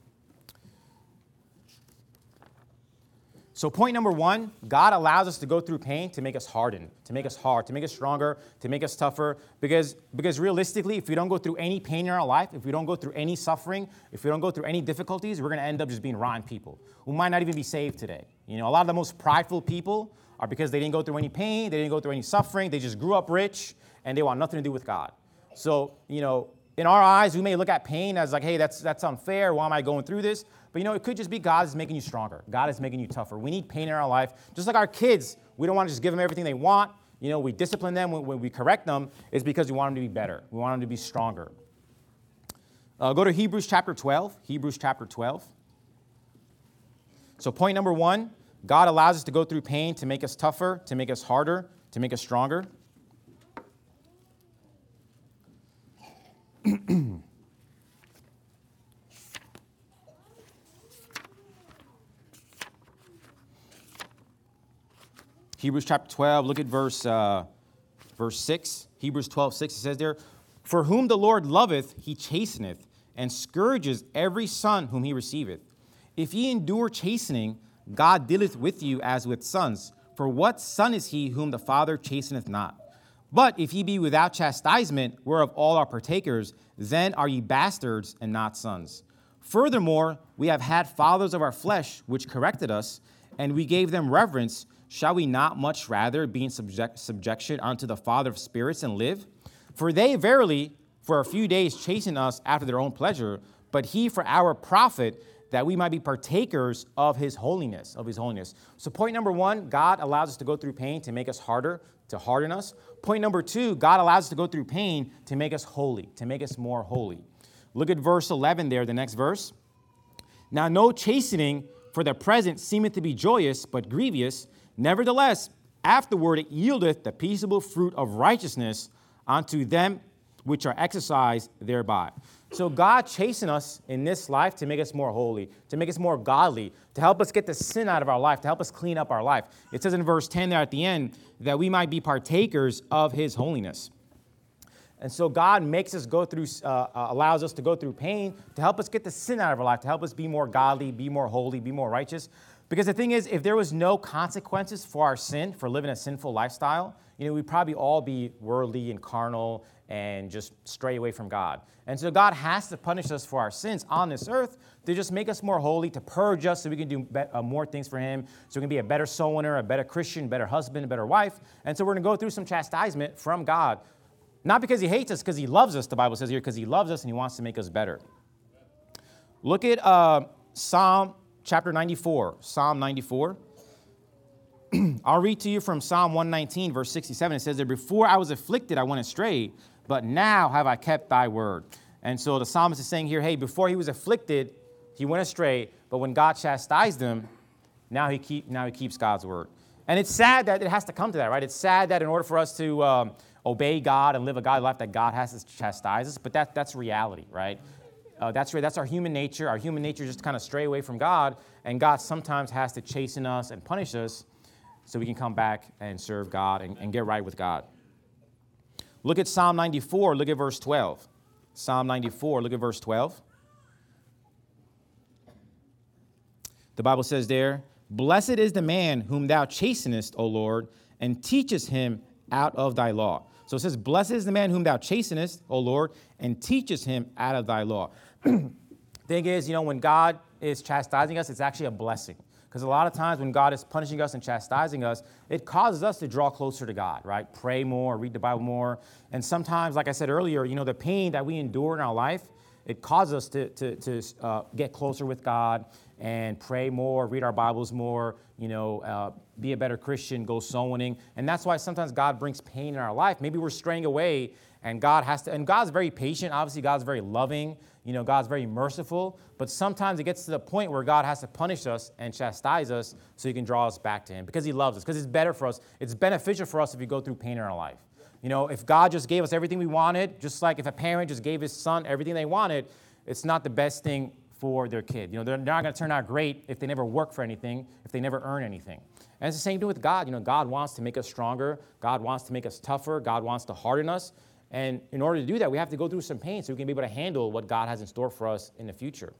So point number one, God allows us to go through pain to make us harden, to make us hard, to make us stronger, to make us tougher. Because, because realistically, if we don't go through any pain in our life, if we don't go through any suffering, if we don't go through any difficulties, we're going to end up just being rotten people who might not even be saved today. You know, a lot of the most prideful people are because they didn't go through any pain, they didn't go through any suffering, they just grew up rich, and they want nothing to do with God. So, you know, in our eyes, we may look at pain as like, hey, that's that's unfair. Why am I going through this? But, you know, it could just be God is making you stronger. God is making you tougher. We need pain in our life. Just like our kids, we don't want to just give them everything they want. You know, we discipline them when, when we correct them. It's because we want them to be better. We want them to be stronger. Uh, go to Hebrews chapter twelve. Hebrews chapter twelve. So point number one, God allows us to go through pain to make us tougher, to make us harder, to make us stronger. Hebrews chapter twelve, look at verse, uh, verse six. Hebrews twelve, six, it says there, for whom the Lord loveth, he chasteneth, and scourges every son whom he receiveth. If ye endure chastening, God dealeth with you as with sons. For what son is he whom the Father chasteneth not? But if ye be without chastisement, whereof all are partakers, then are ye bastards and not sons. Furthermore, we have had fathers of our flesh, which corrected us, and we gave them reverence. Shall we not much rather be in subject, subjection unto the Father of spirits and live? For they verily for a few days chasten us after their own pleasure, but he for our profit, that we might be partakers of his holiness, of his holiness. So point number one, God allows us to go through pain to make us harder, to harden us. Point number two, God allows us to go through pain to make us holy, to make us more holy. Look at verse eleven there, the next verse. Now no chastening for the present seemeth to be joyous, but grievous. Nevertheless, afterward it yieldeth the peaceable fruit of righteousness unto them which are exercised thereby. So God chasing us in this life to make us more holy, to make us more godly, to help us get the sin out of our life, to help us clean up our life. It says in verse ten there at the end that we might be partakers of his holiness. And so God makes us go through, uh, uh, allows us to go through pain to help us get the sin out of our life, to help us be more godly, be more holy, be more righteous. Because the thing is, if there was no consequences for our sin, for living a sinful lifestyle, you know, we'd probably all be worldly and carnal and just stray away from God. And so God has to punish us for our sins on this earth to just make us more holy, to purge us so we can do be- uh, more things for him, so we can be a better soul winner, a better Christian, better husband, a better wife. And so we're going to go through some chastisement from God. Not because he hates us, because he loves us, the Bible says here, because he loves us and he wants to make us better. Look at uh, Psalm chapter ninety-four, Psalm ninety-four. I'll read to you from Psalm one nineteen, verse sixty-seven. It says that before I was afflicted, I went astray, but now have I kept thy word. And so the psalmist is saying here, hey, before he was afflicted, he went astray, but when God chastised him, now he keep now he keeps God's word. And it's sad that it has to come to that, right? It's sad that in order for us to um, obey God and live a godly life, that God has to chastise us, but that, that's reality, right? Uh, that's that's our human nature. Our human nature just kind of stray away from God, and God sometimes has to chasten us and punish us so we can come back and serve God and, and get right with God. Look at Psalm ninety-four, look at verse twelve. Psalm ninety-four, look at verse twelve. The Bible says there, blessed is the man whom thou chastenest, O Lord, and teachest him out of thy law. So it says, blessed is the man whom thou chastenest, O Lord, and teachest him out of thy law. Thing is, you know, when God is chastising us, it's actually a blessing. Because a lot of times when God is punishing us and chastising us, it causes us to draw closer to God, right? Pray more, read the Bible more. And sometimes, like I said earlier, you know, the pain that we endure in our life, it causes us to, to, to uh, get closer with God and pray more, read our Bibles more, you know, uh, be a better Christian, go soul winning. And that's why sometimes God brings pain in our life. Maybe we're straying away and God has to, and God's very patient. Obviously, God's very loving. You know, God's very merciful. But sometimes it gets to the point where God has to punish us and chastise us so he can draw us back to him because he loves us, because it's better for us. It's beneficial for us if we go through pain in our life. You know, if God just gave us everything we wanted, just like if a parent just gave his son everything they wanted, it's not the best thing for their kid. You know, they're not going to turn out great if they never work for anything, if they never earn anything. And it's the same thing with God. You know, God wants to make us stronger. God wants to make us tougher. God wants to harden us. And in order to do that, we have to go through some pain so we can be able to handle what God has in store for us in the future.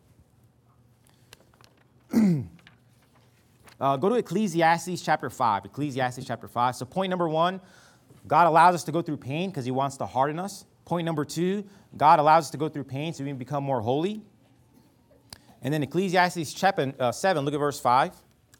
uh, go to Ecclesiastes chapter five. Ecclesiastes chapter five. So point number one, God allows us to go through pain because he wants to harden us. Point number two, God allows us to go through pain so we can become more holy. And then Ecclesiastes chapter uh, seven, look at verse five.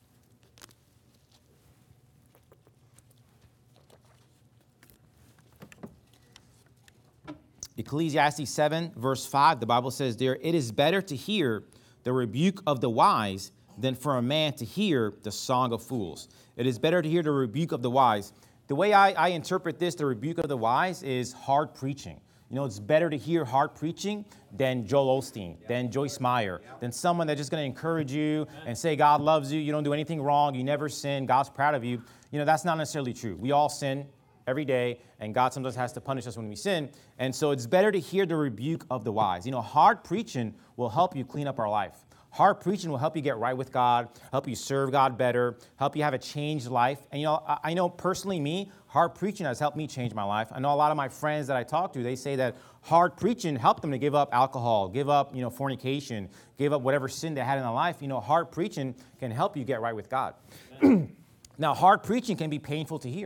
Ecclesiastes seven, verse five, the Bible says there, it is better to hear the rebuke of the wise than for a man to hear the song of fools. It is better to hear the rebuke of the wise. The way I, I interpret this, the rebuke of the wise, is hard preaching. You know, it's better to hear hard preaching than Joel Osteen, than Joyce Meyer, than someone that's just going to encourage you and say God loves you, you don't do anything wrong, you never sin, God's proud of you. You know, that's not necessarily true. We all sin every day, and God sometimes has to punish us when we sin. And so it's better to hear the rebuke of the wise. You know, hard preaching will help you clean up our life. Hard preaching will help you get right with God, help you serve God better, help you have a changed life. And, you know, I, I know personally me, hard preaching has helped me change my life. I know a lot of my friends that I talk to, they say that hard preaching helped them to give up alcohol, give up, you know, fornication, give up whatever sin they had in their life. You know, hard preaching can help you get right with God. Now, hard preaching can be painful to hear.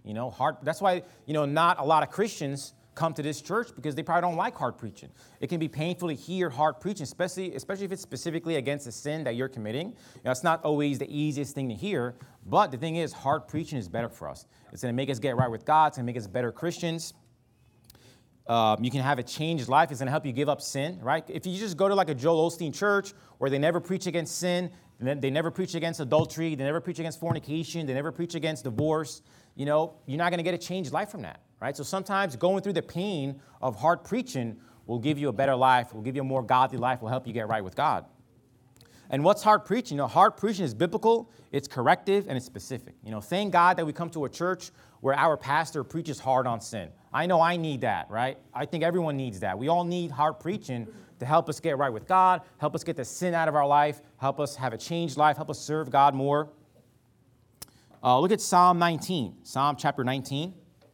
You know, hard. That's why, you know, not a lot of Christians come to this church because they probably don't like hard preaching. It can be painful to hear hard preaching, especially, especially if it's specifically against a sin that you're committing. You know, it's not always the easiest thing to hear, but the thing is, hard preaching is better for us. It's going to make us get right with God. It's going to make us better Christians. Um, you can have a changed life. It's going to help you give up sin, right? If you just go to like a Joel Osteen church where they never preach against sin, they never preach against adultery, they never preach against fornication, they never preach against divorce, you know, you're not going to get a changed life from that, right? So sometimes going through the pain of hard preaching will give you a better life, will give you a more godly life, will help you get right with God. And what's hard preaching? You know, hard preaching is biblical, it's corrective, and it's specific. You know, thank God that we come to a church where our pastor preaches hard on sin. I know I need that, right? I think everyone needs that. We all need hard preaching to help us get right with God, help us get the sin out of our life, help us have a changed life, help us serve God more. Uh, look at Psalm nineteen, Psalm chapter nineteen.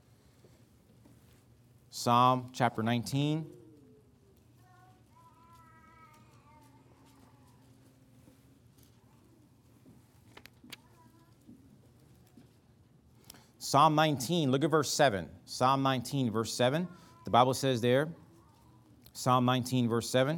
Psalm chapter nineteen. Psalm nineteen, look at verse seven. Psalm nineteen, verse seven. The Bible says there, Psalm nineteen, verse seven.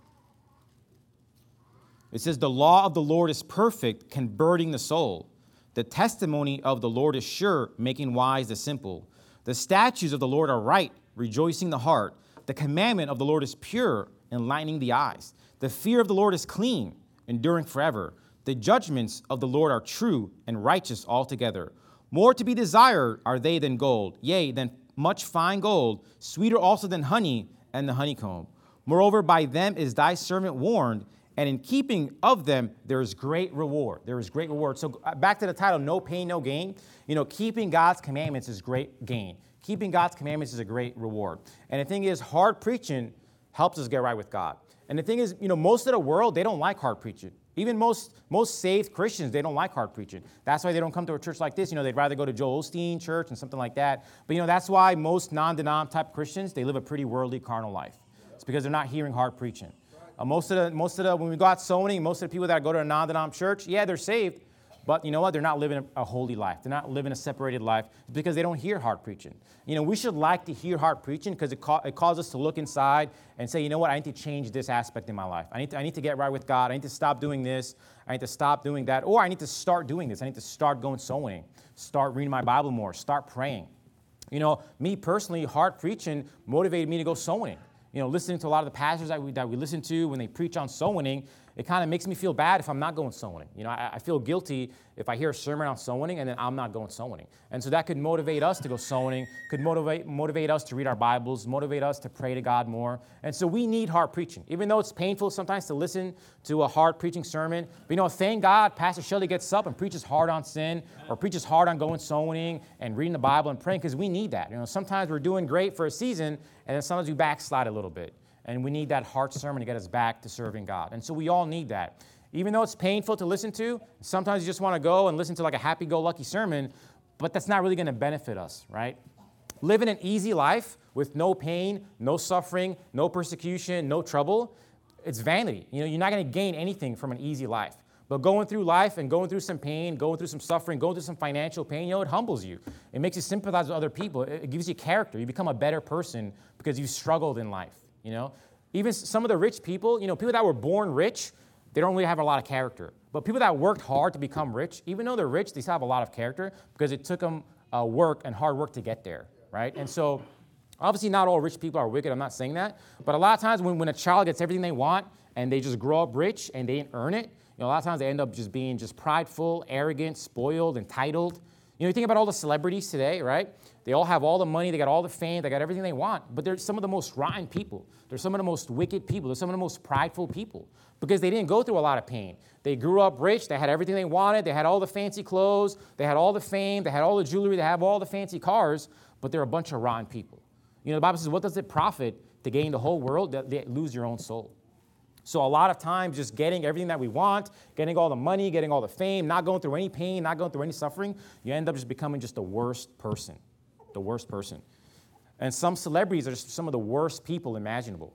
It says, the law of the Lord is perfect, converting the soul. The testimony of the Lord is sure, making wise the simple. The statutes of the Lord are right, rejoicing the heart. The commandment of the Lord is pure, enlightening the eyes. The fear of the Lord is clean, enduring forever. The judgments of the Lord are true and righteous altogether. More to be desired are they than gold, yea, than much fine gold, sweeter also than honey and the honeycomb. Moreover, by them is thy servant warned, and in keeping of them there is great reward. There is great reward. So back to the title, no pain, no gain. You know, keeping God's commandments is great gain. Keeping God's commandments is a great reward. And the thing is, hard preaching helps us get right with God. And the thing is, you know, most of the world, they don't like hard preaching. Even most, most saved Christians, they don't like hard preaching. That's why they don't come to a church like this. You know, they'd rather go to Joel Osteen church and something like that. But, you know, that's why most non-denom type Christians, they live a pretty worldly, carnal life. It's because they're not hearing hard preaching. Uh, most of the, most of the, when we go out sowing, most of the people that go to a non-denom church, yeah, they're saved. But you know what? They're not living a holy life. They're not living a separated life because they don't hear hard preaching. You know, we should like to hear hard preaching because it, ca- it causes us to look inside and say, you know what? I need to change this aspect in my life. I need to, I need to get right with God. I need to stop doing this. I need to stop doing that. Or I need to start doing this. I need to start going sowing, start reading my Bible more, start praying. You know, me personally, hard preaching motivated me to go sowing. You know, listening to a lot of the pastors that we, that we listen to when they preach on sowing, it kind of makes me feel bad if I'm not going sowing. You know, I, I feel guilty if I hear a sermon on sowing and then I'm not going sowing. And so that could motivate us to go sowing, could motivate motivate us to read our Bibles, motivate us to pray to God more. And so we need hard preaching. Even though it's painful sometimes to listen to a hard preaching sermon, but you know, thank God Pastor Shelley gets up and preaches hard on sin or preaches hard on going sowing and reading the Bible and praying because we need that. You know, sometimes we're doing great for a season and then sometimes we backslide a little bit. And we need that hard sermon to get us back to serving God. And so we all need that. Even though it's painful to listen to, sometimes you just want to go and listen to like a happy-go-lucky sermon, but that's not really going to benefit us, right? Living an easy life with no pain, no suffering, no persecution, no trouble, it's vanity. You know, you're not going to gain anything from an easy life. But going through life and going through some pain, going through some suffering, going through some financial pain, you know, it humbles you. It makes you sympathize with other people. It gives you character. You become a better person because you've struggled in life. You know, even some of the rich people, you know, people that were born rich, they don't really have a lot of character. But people that worked hard to become rich, even though they're rich, they still have a lot of character because it took them uh, work and hard work to get there, right? And so, obviously, not all rich people are wicked. I'm not saying that. But a lot of times when, when a child gets everything they want and they just grow up rich and they didn't earn it, you know, a lot of times they end up just being just prideful, arrogant, spoiled, entitled. You know, you think about all the celebrities today, right? They all have all the money, they got all the fame, they got everything they want, but they're some of the most rotten people. They're some of the most wicked people. They're some of the most prideful people because they didn't go through a lot of pain. They grew up rich, they had everything they wanted, they had all the fancy clothes, they had all the fame, they had all the jewelry, they have all the fancy cars, but they're a bunch of rotten people. You know, the Bible says, what does it profit to gain the whole world, that they lose your own soul? So a lot of times just getting everything that we want, getting all the money, getting all the fame, not going through any pain, not going through any suffering, you end up just becoming just the worst person, the worst person. And some celebrities are just some of the worst people imaginable.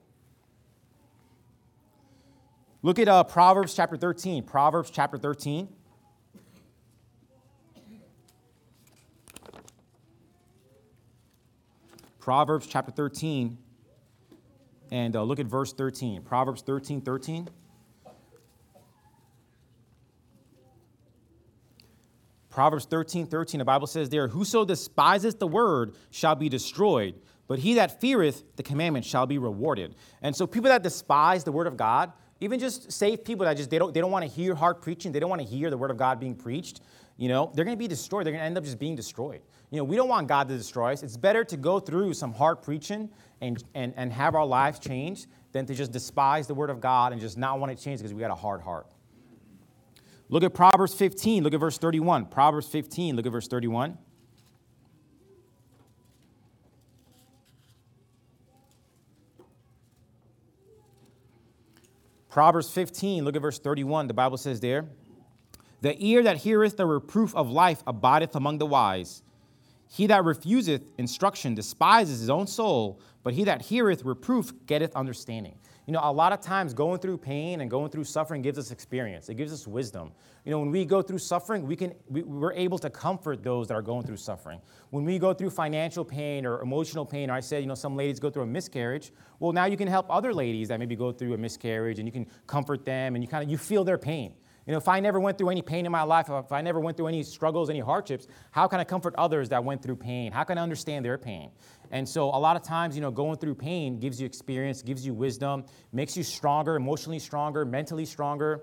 Look at uh, Proverbs chapter thirteen. Proverbs chapter thirteen. Proverbs chapter thirteen, and uh, look at verse thirteen. Proverbs thirteen, thirteen. Proverbs thirteen, thirteen, the Bible says there, whoso despiseth the word shall be destroyed, but he that feareth the commandment shall be rewarded. And so people that despise the word of God, even just saved people that just, they don't, they don't want to hear hard preaching, they don't want to hear the word of God being preached, you know, they're going to be destroyed. They're going to end up just being destroyed. You know, we don't want God to destroy us. It's better to go through some hard preaching and, and, and have our lives changed than to just despise the word of God and just not want it changed because we got a hard heart. Look at Proverbs fifteen. Look at verse thirty-one. Proverbs fifteen. Look at verse thirty-one. Proverbs fifteen. Look at verse thirty-one. The Bible says there, the ear that heareth the reproof of life abideth among the wise. He that refuseth instruction despises his own soul, but he that heareth reproof getteth understanding. You know, a lot of times going through pain and going through suffering gives us experience. It gives us wisdom. You know, when we go through suffering, we can, we, we're able to comfort those that are going through suffering. When we go through financial pain or emotional pain, or I said, you know, some ladies go through a miscarriage, well, now you can help other ladies that maybe go through a miscarriage, and you can comfort them, and you kind of, you feel their pain. You know, if I never went through any pain in my life, if I never went through any struggles, any hardships, how can I comfort others that went through pain? How can I understand their pain? And so a lot of times, you know, going through pain gives you experience, gives you wisdom, makes you stronger, emotionally stronger, mentally stronger.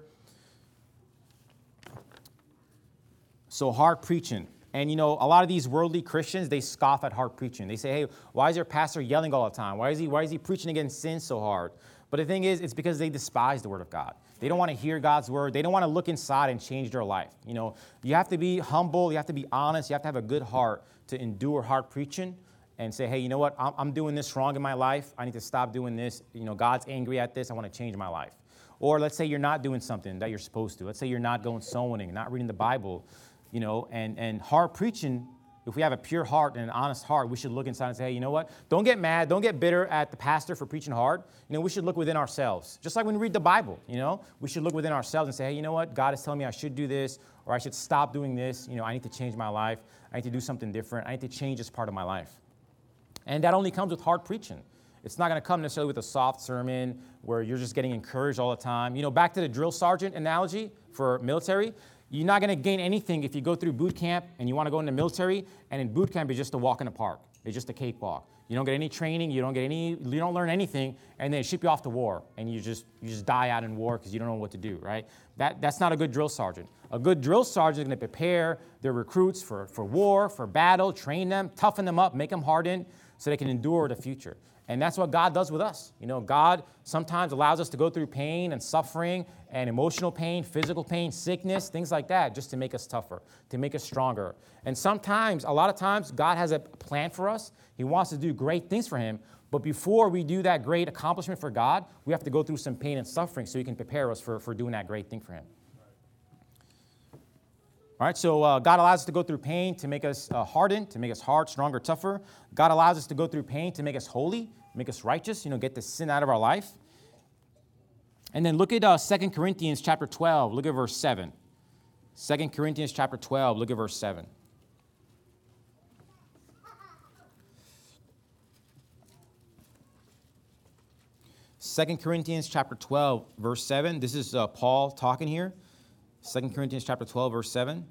So hard preaching. And, you know, a lot of these worldly Christians, they scoff at hard preaching. They say, hey, why is your pastor yelling all the time? Why is he, why is he preaching against sin so hard? But the thing is, it's because they despise the word of God. They don't want to hear God's word. They don't want to look inside and change their life. You know, you have to be humble. You have to be honest. You have to have a good heart to endure hard preaching and say, hey, you know what? I'm, I'm doing this wrong in my life. I need to stop doing this. You know, God's angry at this. I want to change my life. Or let's say you're not doing something that you're supposed to. Let's say you're not going soul winning, not reading the Bible, you know, and, and hard preaching. If we have a pure heart and an honest heart, we should look inside and say, hey, you know what? Don't get mad. Don't get bitter at the pastor for preaching hard. You know, we should look within ourselves. Just like when we read the Bible, you know, we should look within ourselves and say, hey, you know what? God is telling me I should do this, or I should stop doing this. You know, I need to change my life. I need to do something different. I need to change this part of my life. And that only comes with hard preaching. It's not going to come necessarily with a soft sermon where you're just getting encouraged all the time. You know, back to the drill sergeant analogy for military. You're not going to gain anything if you go through boot camp and you want to go in the military, and in boot camp it's just a walk in the park. It's just a cakewalk. You don't get any training, you don't get any, you don't learn anything, and they ship you off to war, and you just you just die out in war because you don't know what to do, right? That that's not a good drill sergeant. A good drill sergeant is going to prepare their recruits for, for war, for battle, train them, toughen them up, make them hardened so they can endure the future. And that's what God does with us. You know, God sometimes allows us to go through pain and suffering and emotional pain, physical pain, sickness, things like that, just to make us tougher, to make us stronger. And sometimes, a lot of times, God has a plan for us. He wants to do great things for him. But before we do that great accomplishment for God, we have to go through some pain and suffering so he can prepare us for, for doing that great thing for him. All right, so uh, God allows us to go through pain to make us uh, hardened, to make us hard, stronger, tougher. God allows us to go through pain to make us holy, make us righteous, you know, get the sin out of our life. And then look at uh, Second Corinthians chapter twelve. Look at verse seven. Second Corinthians chapter twelve. Look at verse seven. Second Corinthians chapter twelve, verse seven. This is uh, Paul talking here. Second Corinthians chapter twelve, verse seven.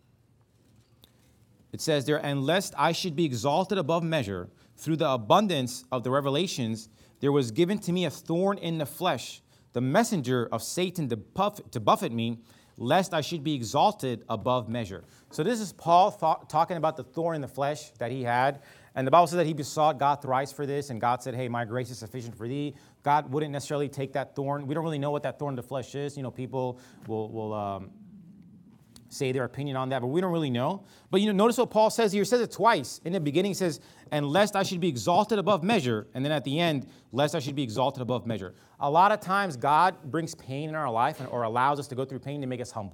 It says there, and lest I should be exalted above measure, through the abundance of the revelations, there was given to me a thorn in the flesh, the messenger of Satan to, puff, to buffet me, lest I should be exalted above measure. So this is Paul th- talking about the thorn in the flesh that he had. And the Bible says that he besought God thrice for this, and God said, hey, my grace is sufficient for thee. God wouldn't necessarily take that thorn. We don't really know what that thorn in the flesh is. You know, people will, will um, say their opinion on that, but we don't really know. But, you know, notice what Paul says here. He says it twice. In the beginning, he says, and lest I should be exalted above measure. And then at the end, lest I should be exalted above measure. A lot of times, God brings pain in our life or allows us to go through pain to make us humble.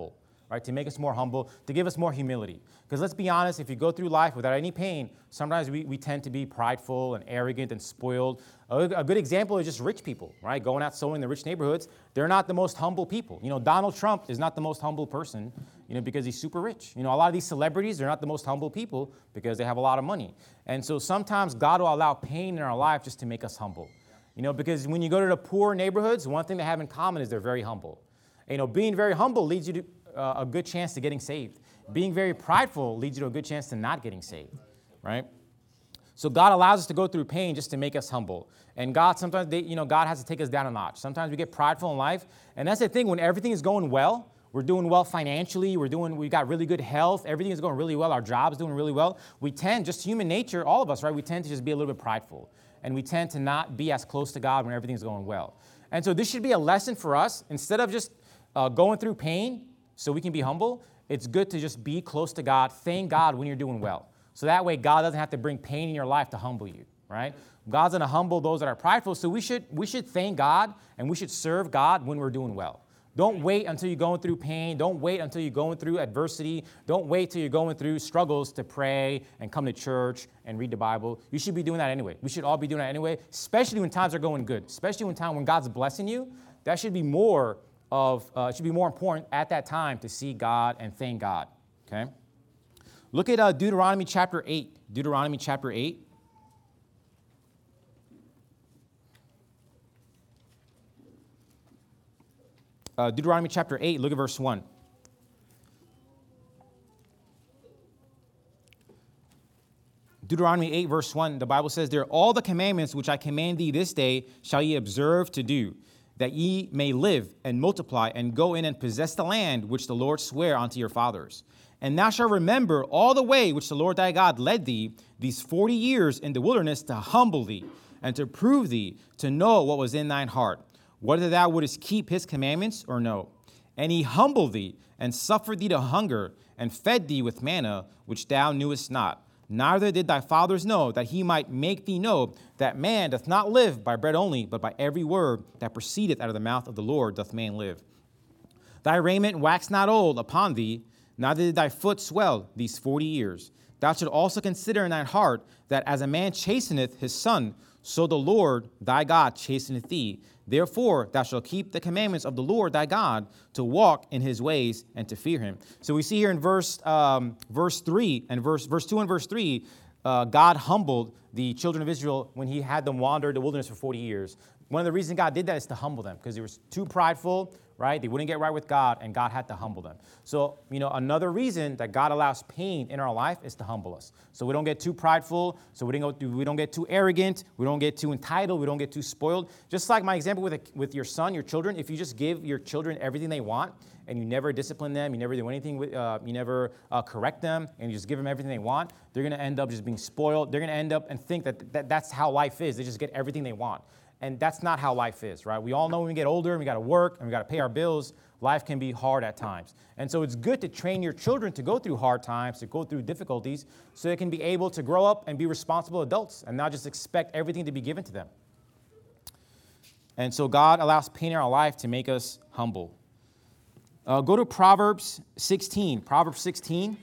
right? To make us more humble, to give us more humility. Because let's be honest, if you go through life without any pain, sometimes we, we tend to be prideful and arrogant and spoiled. A, a good example is just rich people, right? Going out sowing in the rich neighborhoods, they're not the most humble people. You know, Donald Trump is not the most humble person, you know, because he's super rich. You know, a lot of these celebrities, they're not the most humble people because they have a lot of money. And so sometimes God will allow pain in our life just to make us humble. You know, because when you go to the poor neighborhoods, one thing they have in common is they're very humble. You know, being very humble leads you to uh, a good chance to getting saved. Being very prideful leads you to a good chance to not getting saved, right? So God allows us to go through pain just to make us humble. And God, sometimes, they, you know, God has to take us down a notch. Sometimes we get prideful in life. And that's the thing, when everything is going well, we're doing well financially, we're doing, we got really good health, everything is going really well, our job's doing really well, we tend, just human nature, all of us, right, we tend to just be a little bit prideful. And we tend to not be as close to God when everything's going well. And so this should be a lesson for us. Instead of just uh, going through pain so we can be humble, it's good to just be close to God, thank God when you're doing well. So that way God doesn't have to bring pain in your life to humble you, right? God's going to humble those that are prideful, so we should, we should thank God and we should serve God when we're doing well. Don't wait until you're going through pain. Don't wait until you're going through adversity. Don't wait till you're going through struggles to pray and come to church and read the Bible. You should be doing that anyway. We should all be doing that anyway, especially when times are going good, especially when time when God's blessing you. That should be more of, uh, it should be more important at that time to see God and thank God, okay? Look at uh, Deuteronomy chapter eight. Deuteronomy chapter eight. Uh, Deuteronomy chapter eight, look at verse one. Deuteronomy eight, verse one, the Bible says, "There all the commandments which I command thee this day shall ye observe to do, that ye may live and multiply and go in and possess the land which the Lord sware unto your fathers. And thou shalt remember all the way which the Lord thy God led thee these forty years in the wilderness to humble thee and to prove thee, to know what was in thine heart, whether thou wouldest keep his commandments or no. And he humbled thee, and suffered thee to hunger, and fed thee with manna, which thou knewest not. Neither did thy fathers know, that he might make thee know that man doth not live by bread only, but by every word that proceedeth out of the mouth of the Lord doth man live. Thy raiment waxed not old upon thee, neither did thy foot swell these forty years. Thou shalt also consider in thine heart, that as a man chasteneth his son, so the Lord thy God chasteneth thee. Therefore, thou shalt keep the commandments of the Lord thy God, to walk in his ways and to fear him." So we see here in verse um, verse three and verse verse two and verse three, uh, God humbled the children of Israel when he had them wander the wilderness for forty years. One of the reasons God did that is to humble them, because they were too prideful, right? They wouldn't get right with God, and God had to humble them. So, you know, another reason that God allows pain in our life is to humble us. So we don't get too prideful, so we don't, go, we don't get too arrogant, we don't get too entitled, we don't get too spoiled. Just like my example with, a, with your son, your children, if you just give your children everything they want, and you never discipline them, you never do anything, with, uh, you never uh, correct them, and you just give them everything they want, they're going to end up just being spoiled. They're going to end up and think that, that that's how life is. They just get everything they want. And that's not how life is, right? We all know when we get older and we got to work and we got to pay our bills, life can be hard at times. And so it's good to train your children to go through hard times, to go through difficulties, so they can be able to grow up and be responsible adults and not just expect everything to be given to them. And so God allows pain in our life to make us humble. Uh, go to Proverbs sixteen. Proverbs sixteen.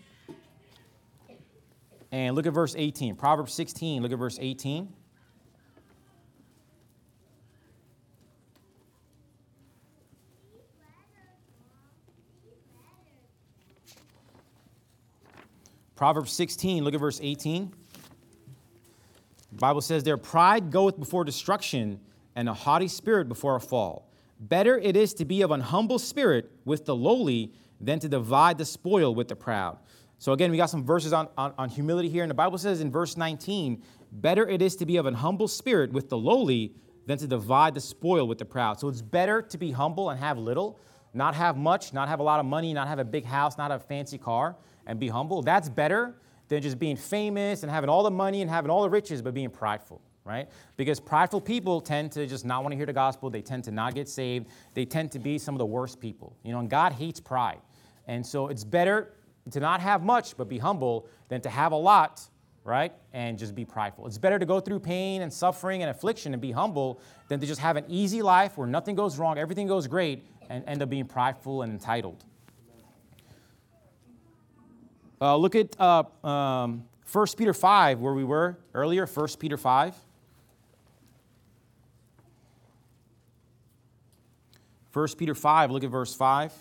And look at verse eighteen. Proverbs sixteen, look at verse eighteen. Proverbs sixteen, look at verse eighteen. The Bible says, "Their pride goeth before destruction, and a haughty spirit before a fall. Better it is to be of an humble spirit with the lowly than to divide the spoil with the proud." So again, we got some verses on, on, on humility here. And the Bible says in verse nineteen, "Better it is to be of an humble spirit with the lowly than to divide the spoil with the proud." So it's better to be humble and have little, not have much, not have a lot of money, not have a big house, not have a fancy car, and be humble. That's better than just being famous and having all the money and having all the riches, but being prideful, right? Because prideful people tend to just not want to hear the gospel. They tend to not get saved. They tend to be some of the worst people, you know, and God hates pride. And so it's better to not have much, but be humble, than to have a lot, right, and just be prideful. It's better to go through pain and suffering and affliction and be humble than to just have an easy life where nothing goes wrong, everything goes great, and end up being prideful and entitled. Uh, look at uh, um, First Peter five, where we were earlier, First Peter five. First Peter five, look at verse five.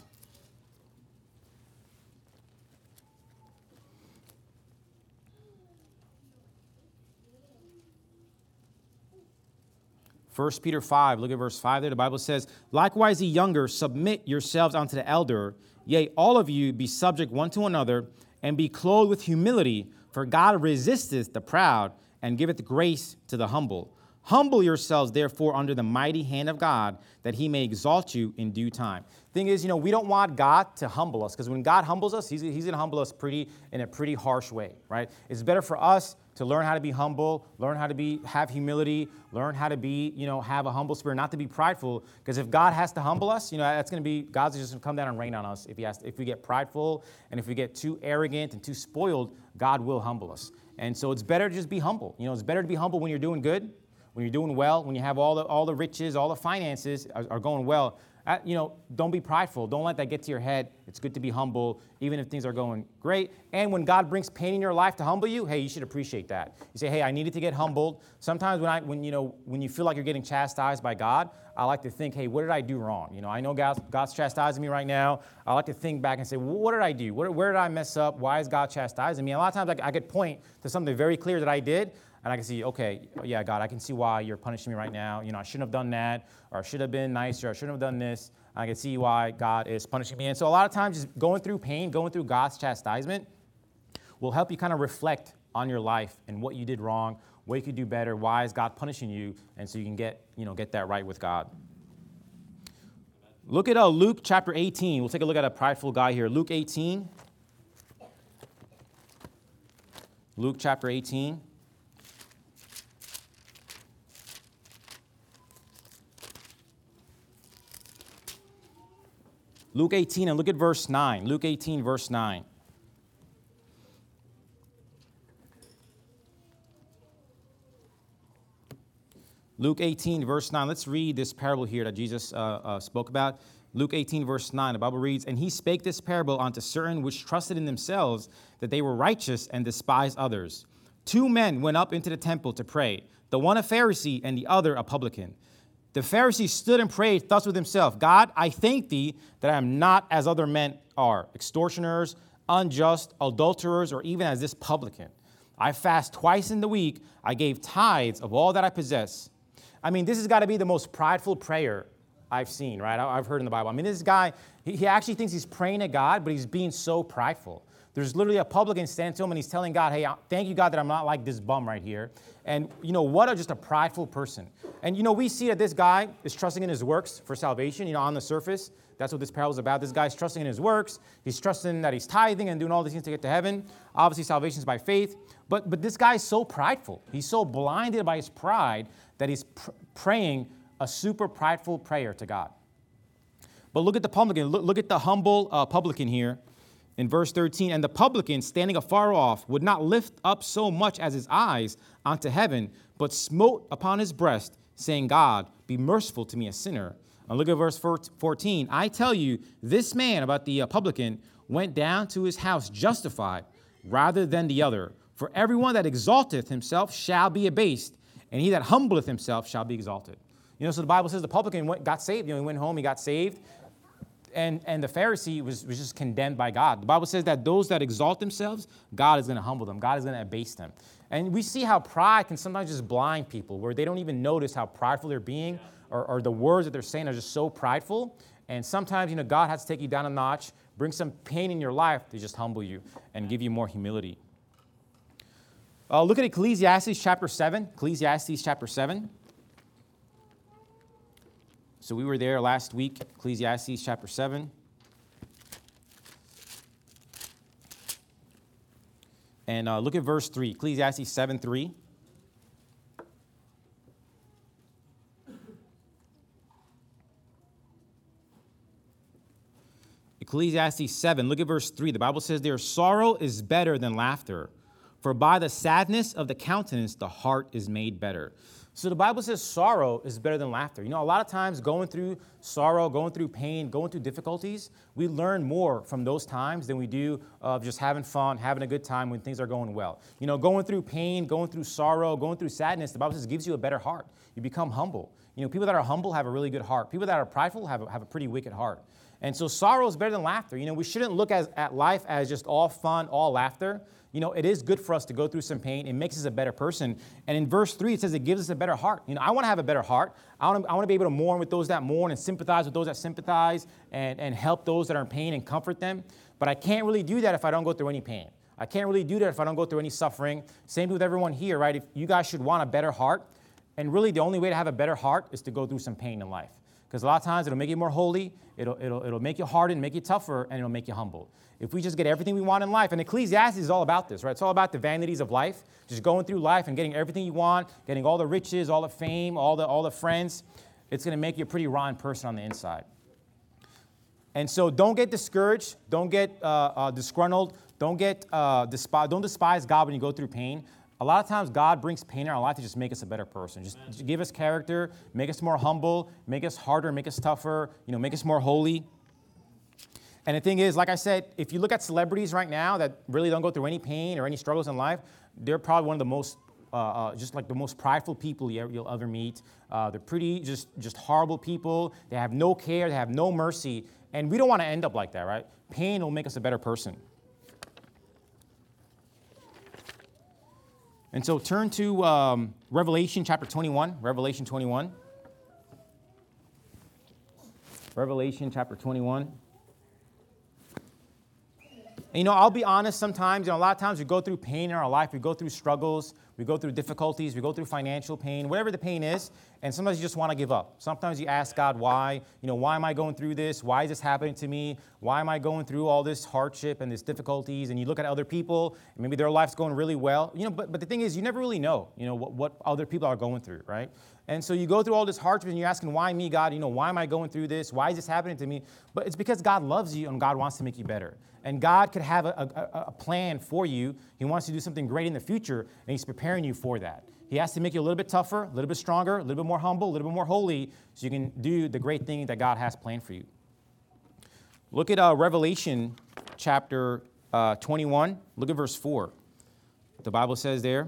First Peter five, look at verse five there. The Bible says, likewise, ye younger, submit yourselves unto the elder. Yea, all of you be subject one to another, and be clothed with humility. For God resisteth the proud, and giveth grace to the humble. Humble yourselves, therefore, under the mighty hand of God, that he may exalt you in due time. Thing is, you know, we don't want God to humble us, because when God humbles us, he's, he's going to humble us pretty in a pretty harsh way, right? It's better for us to learn how to be humble, learn how to be have humility, learn how to be, you know, have a humble spirit, not to be prideful. Because if God has to humble us, you know, that's going to be, God's just going to come down and rain on us. If he has to, if we get prideful and if we get too arrogant and too spoiled, God will humble us. And so it's better to just be humble. You know, it's better to be humble when you're doing good, when you're doing well, when you have all the all the riches, all the finances are, are going well. Uh, you know, don't be prideful. Don't let that get to your head. It's good to be humble, even if things are going great. And when God brings pain in your life to humble you, hey, you should appreciate that. You say, hey, I needed to get humbled. Sometimes when I, when you know, when you feel like you're getting chastised by God, I like to think, hey, what did I do wrong? You know, I know God's, God's chastising me right now. I like to think back and say, well, what did I do? What, where did I mess up? Why is God chastising me? And a lot of times I, I could point to something very clear that I did. And I can see, okay, yeah, God, I can see why you're punishing me right now. You know, I shouldn't have done that, or I should have been nicer, I shouldn't have done this. I can see why God is punishing me. And so a lot of times just going through pain, going through God's chastisement will help you kind of reflect on your life and what you did wrong, what you could do better, why is God punishing you, and so you can get, you know, get that right with God. Look at uh, Luke chapter eighteen. We'll take a look at a prideful guy here. Luke eighteen. Luke chapter eighteen. Luke eighteen, and look at verse nine. Luke eighteen, verse nine. Luke eighteen, verse nine. Let's read this parable here that Jesus uh, uh, spoke about. Luke eighteen, verse nine. The Bible reads, and he spake this parable unto certain which trusted in themselves that they were righteous and despised others. Two men went up into the temple to pray, the one a Pharisee and the other a publican. The Pharisee stood and prayed thus with himself, God, I thank thee that I am not as other men are, extortioners, unjust, adulterers, or even as this publican. I fast twice in the week. I gave tithes of all that I possess. I mean, this has got to be the most prideful prayer I've seen, right? I've heard in the Bible. I mean, this guy, he, he actually thinks he's praying to God, but he's being so prideful. There's literally a publican standing to him, and he's telling God, hey, thank you, God, that I'm not like this bum right here. And, you know, what a just a prideful person. And, you know, we see that this guy is trusting in his works for salvation, you know, on the surface. That's what this parable is about. This guy's trusting in his works. He's trusting that he's tithing and doing all these things to get to heaven. Obviously, salvation is by faith. But, but this guy is so prideful. He's so blinded by his pride that he's pr- praying a super prideful prayer to God. But look at the publican. Look, look at the humble uh, publican here. In verse thirteen, and the publican, standing afar off, would not lift up so much as his eyes unto heaven, but smote upon his breast, saying, God, be merciful to me, a sinner. And look at verse fourteen. I tell you, this man, about the uh, publican, went down to his house justified rather than the other. For everyone that exalteth himself shall be abased, and he that humbleth himself shall be exalted. You know, so the Bible says the publican went, got saved. You know, he went home, he got saved. And, and the Pharisee was, was just condemned by God. The Bible says that those that exalt themselves, God is going to humble them. God is going to abase them. And we see how pride can sometimes just blind people, where they don't even notice how prideful they're being, or, or the words that they're saying are just so prideful. And sometimes, you know, God has to take you down a notch, bring some pain in your life to just humble you and give you more humility. Uh, look at Ecclesiastes chapter seven. Ecclesiastes chapter seven. So we were there last week, Ecclesiastes chapter seven. And uh, look at verse three, Ecclesiastes seven three. Ecclesiastes seven, look at verse three. The Bible says there, sorrow is better than laughter, For by the sadness of the countenance, the heart is made better. So the Bible says sorrow is better than laughter. You know, a lot of times going through sorrow, going through pain, going through difficulties, we learn more from those times than we do of just having fun, having a good time when things are going well. You know, going through pain, going through sorrow, going through sadness, the Bible says gives you a better heart. You become humble. You know, people that are humble have a really good heart. People that are prideful have a, have a pretty wicked heart. And so sorrow is better than laughter. You know, we shouldn't look as, at life as just all fun, all laughter. You know, it is good for us to go through some pain. It makes us a better person. And in verse three, it says it gives us a better heart. You know, I want to have a better heart. I want to, I want to be able to mourn with those that mourn and sympathize with those that sympathize and, and help those that are in pain and comfort them. But I can't really do that if I don't go through any pain. I can't really do that if I don't go through any suffering. Same with everyone here, right? If you guys should want a better heart. And really the only way to have a better heart is to go through some pain in life. Because a lot of times it'll make you more holy, it'll, it'll, it'll make you harden, make you tougher, and it'll make you humble. If we just get everything we want in life, and Ecclesiastes is all about this, right? It's all about the vanities of life, just going through life and getting everything you want, getting all the riches, all the fame, all the, all the friends. It's going to make you a pretty rotten person on the inside. And so don't get discouraged, don't get uh, uh, disgruntled, don't get uh, despise, don't despise God when you go through pain. A lot of times God brings pain in our life to just make us a better person. Just, just give us character, make us more humble, make us harder, make us tougher, you know, make us more holy. And the thing is, like I said, if you look at celebrities right now that really don't go through any pain or any struggles in life, they're probably one of the most, uh, uh, just like the most prideful people you ever, you'll ever meet. Uh, they're pretty, just, just horrible people. They have no care, they have no mercy. And we don't want to end up like that, right? Pain will make us a better person. And so turn to um, Revelation chapter twenty-one, Revelation twenty-one. Revelation chapter twenty-one. And, you know, I'll be honest, sometimes, you know, a lot of times we go through pain in our life, we go through struggles, we go through difficulties, we go through financial pain, whatever the pain is, and sometimes you just want to give up. Sometimes you ask God why, you know, why am I going through this? Why is this happening to me? Why am I going through all this hardship and these difficulties? And you look at other people, and maybe their life's going really well, you know, but, but the thing is, you never really know, you know, what, what other people are going through, right? And so you go through all this hardship and you're asking, why me, God? You know, why am I going through this? Why is this happening to me? But it's because God loves you and God wants to make you better. And God could have a, a, a plan for you. He wants to do something great in the future, and he's preparing you for that. He has to make you a little bit tougher, a little bit stronger, a little bit more humble, a little bit more holy, so you can do the great thing that God has planned for you. Look at uh, Revelation chapter uh, twenty-one. Look at verse four. The Bible says there,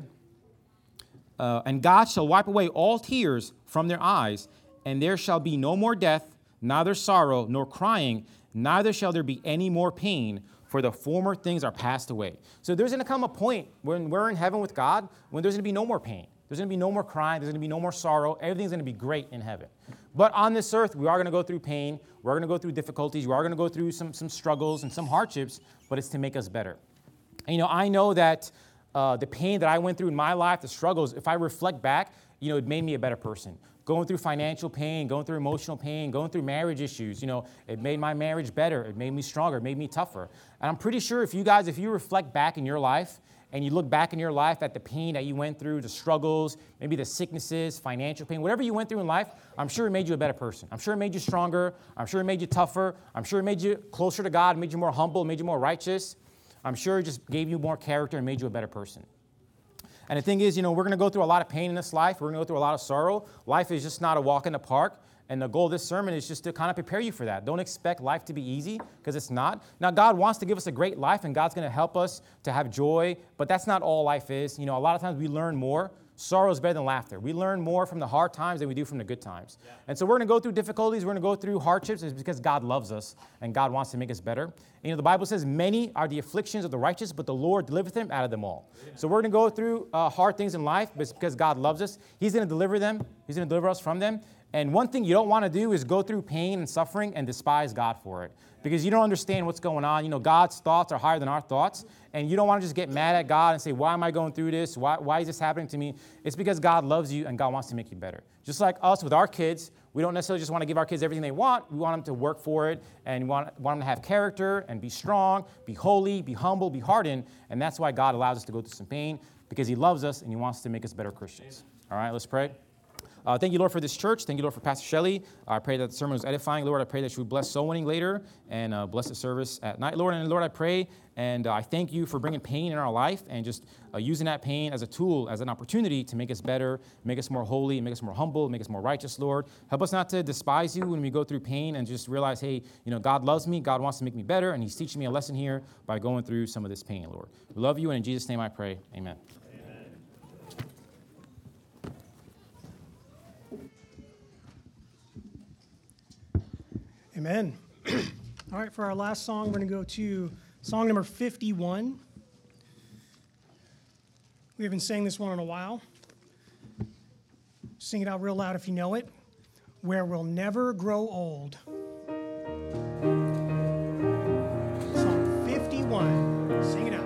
uh, and God shall wipe away all tears from their eyes, and there shall be no more death, neither sorrow, nor crying, neither shall there be any more pain, for the former things are passed away. So there's going to come a point when we're in heaven with God when there's going to be no more pain. There's going to be no more crying. There's going to be no more sorrow. Everything's going to be great in heaven. But on this earth, we are going to go through pain. We're going to go through difficulties. We are going to go through some, some struggles and some hardships, but it's to make us better. And, you know, I know that uh, the pain that I went through in my life, the struggles, if I reflect back, you know, it made me a better person. Going through financial pain, going through emotional pain, going through marriage issues, you know, it made my marriage better. It made me stronger. It made me tougher. And I'm pretty sure if you guys, if you reflect back in your life and you look back in your life at the pain that you went through, the struggles, maybe the sicknesses, financial pain, whatever you went through in life, I'm sure it made you a better person. I'm sure it made you stronger. I'm sure it made you tougher. I'm sure it made you closer to God, made you more humble, made you more righteous. I'm sure it just gave you more character and made you a better person. And the thing is, you know, we're going to go through a lot of pain in this life. We're going to go through a lot of sorrow. Life is just not a walk in the park. And the goal of this sermon is just to kind of prepare you for that. Don't expect life to be easy, because it's not. Now, God wants to give us a great life, and God's going to help us to have joy. But that's not all life is. You know, a lot of times we learn more. Sorrow is better than laughter. We learn more from the hard times than we do from the good times. Yeah. And so we're going to go through difficulties. We're going to go through hardships. It's because God loves us, and God wants to make us better. And, you know, the Bible says, many are the afflictions of the righteous, but the Lord delivereth them out of them all. Yeah. So we're going to go through uh, hard things in life, but it's because God loves us. He's going to deliver them. He's going to deliver us from them. And one thing you don't want to do is go through pain and suffering and despise God for it, because you don't understand what's going on. You know, God's thoughts are higher than our thoughts, and you don't want to just get mad at God and say, why am I going through this? Why, why is this happening to me? It's because God loves you and God wants to make you better. Just like us with our kids, we don't necessarily just want to give our kids everything they want. We want them to work for it, and we want, want them to have character and be strong, be holy, be humble, be hardened, and that's why God allows us to go through some pain, because he loves us and he wants to make us better Christians. All right, let's pray. uh, thank you, Lord, for this church. Thank you, Lord, for Pastor Shelley. I pray that the sermon was edifying. Lord, I pray that you would bless soul winning later and uh, bless the service at night, Lord. And Lord, I pray and uh, I thank you for bringing pain in our life and just uh, using that pain as a tool, as an opportunity to make us better, make us more holy, make us more humble, make us more righteous, Lord. Help us not to despise you when we go through pain and just realize, hey, you know, God loves me. God wants to make me better. And he's teaching me a lesson here by going through some of this pain, Lord. We love you. And in Jesus' name I pray. Amen. Amen. All right, for our last song, we're going to go to song number fifty-one. We haven't sang this one in a while. Sing it out real loud if you know it. Where We'll Never Grow Old. Song fifty-one. Sing it out.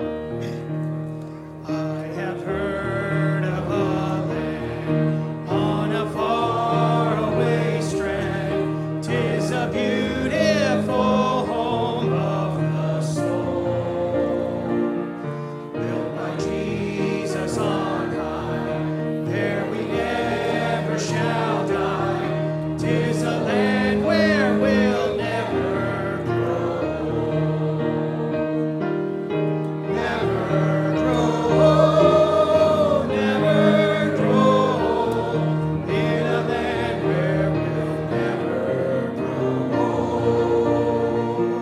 I have heard of a land on a faraway strand. 'Tis a beautiful home of the soul, built by Jesus on high. There we never shall die. 'Tis a land where we'll never grow, never grow old, never grow old, in a land where we'll never grow old,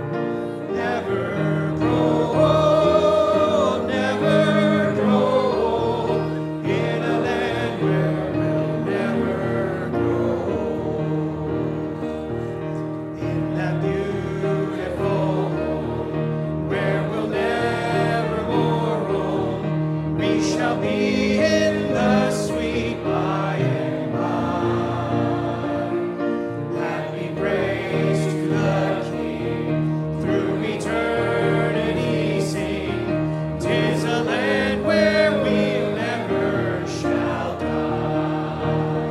never grow old, never grow old, in a land where we'll never grow old. In that beautiful home where we'll never more roam, we shall be in the sweet by and by. Happy praise to the King, through eternity sing. 'Tis a land where we never shall die.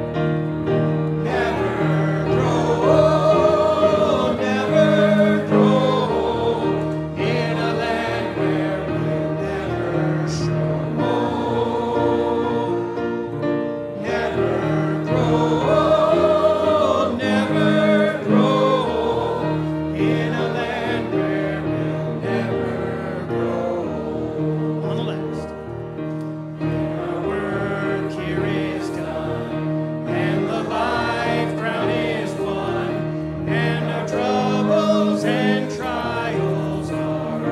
Never grow old, never grow old, in a land where we'll never show old. Never grow old, never grow old, in a land where we'll never grow old. On the last. Our work here is done, and the life crown is won, and our troubles and trials are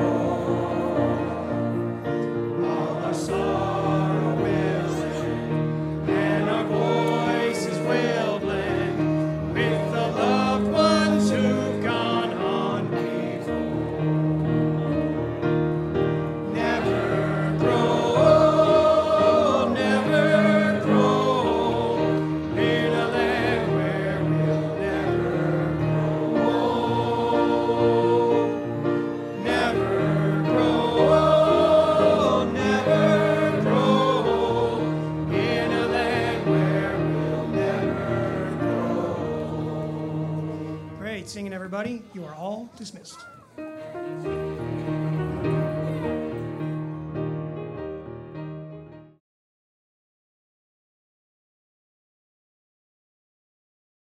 o'er. All our sorrow will end, and our voices will blend with the loved ones who've gone on before. Never grow old, never grow old, in a land where we'll never grow old. Never grow old, never grow old, in a land where we'll never grow old. Great, singing everybody. You are all dismissed.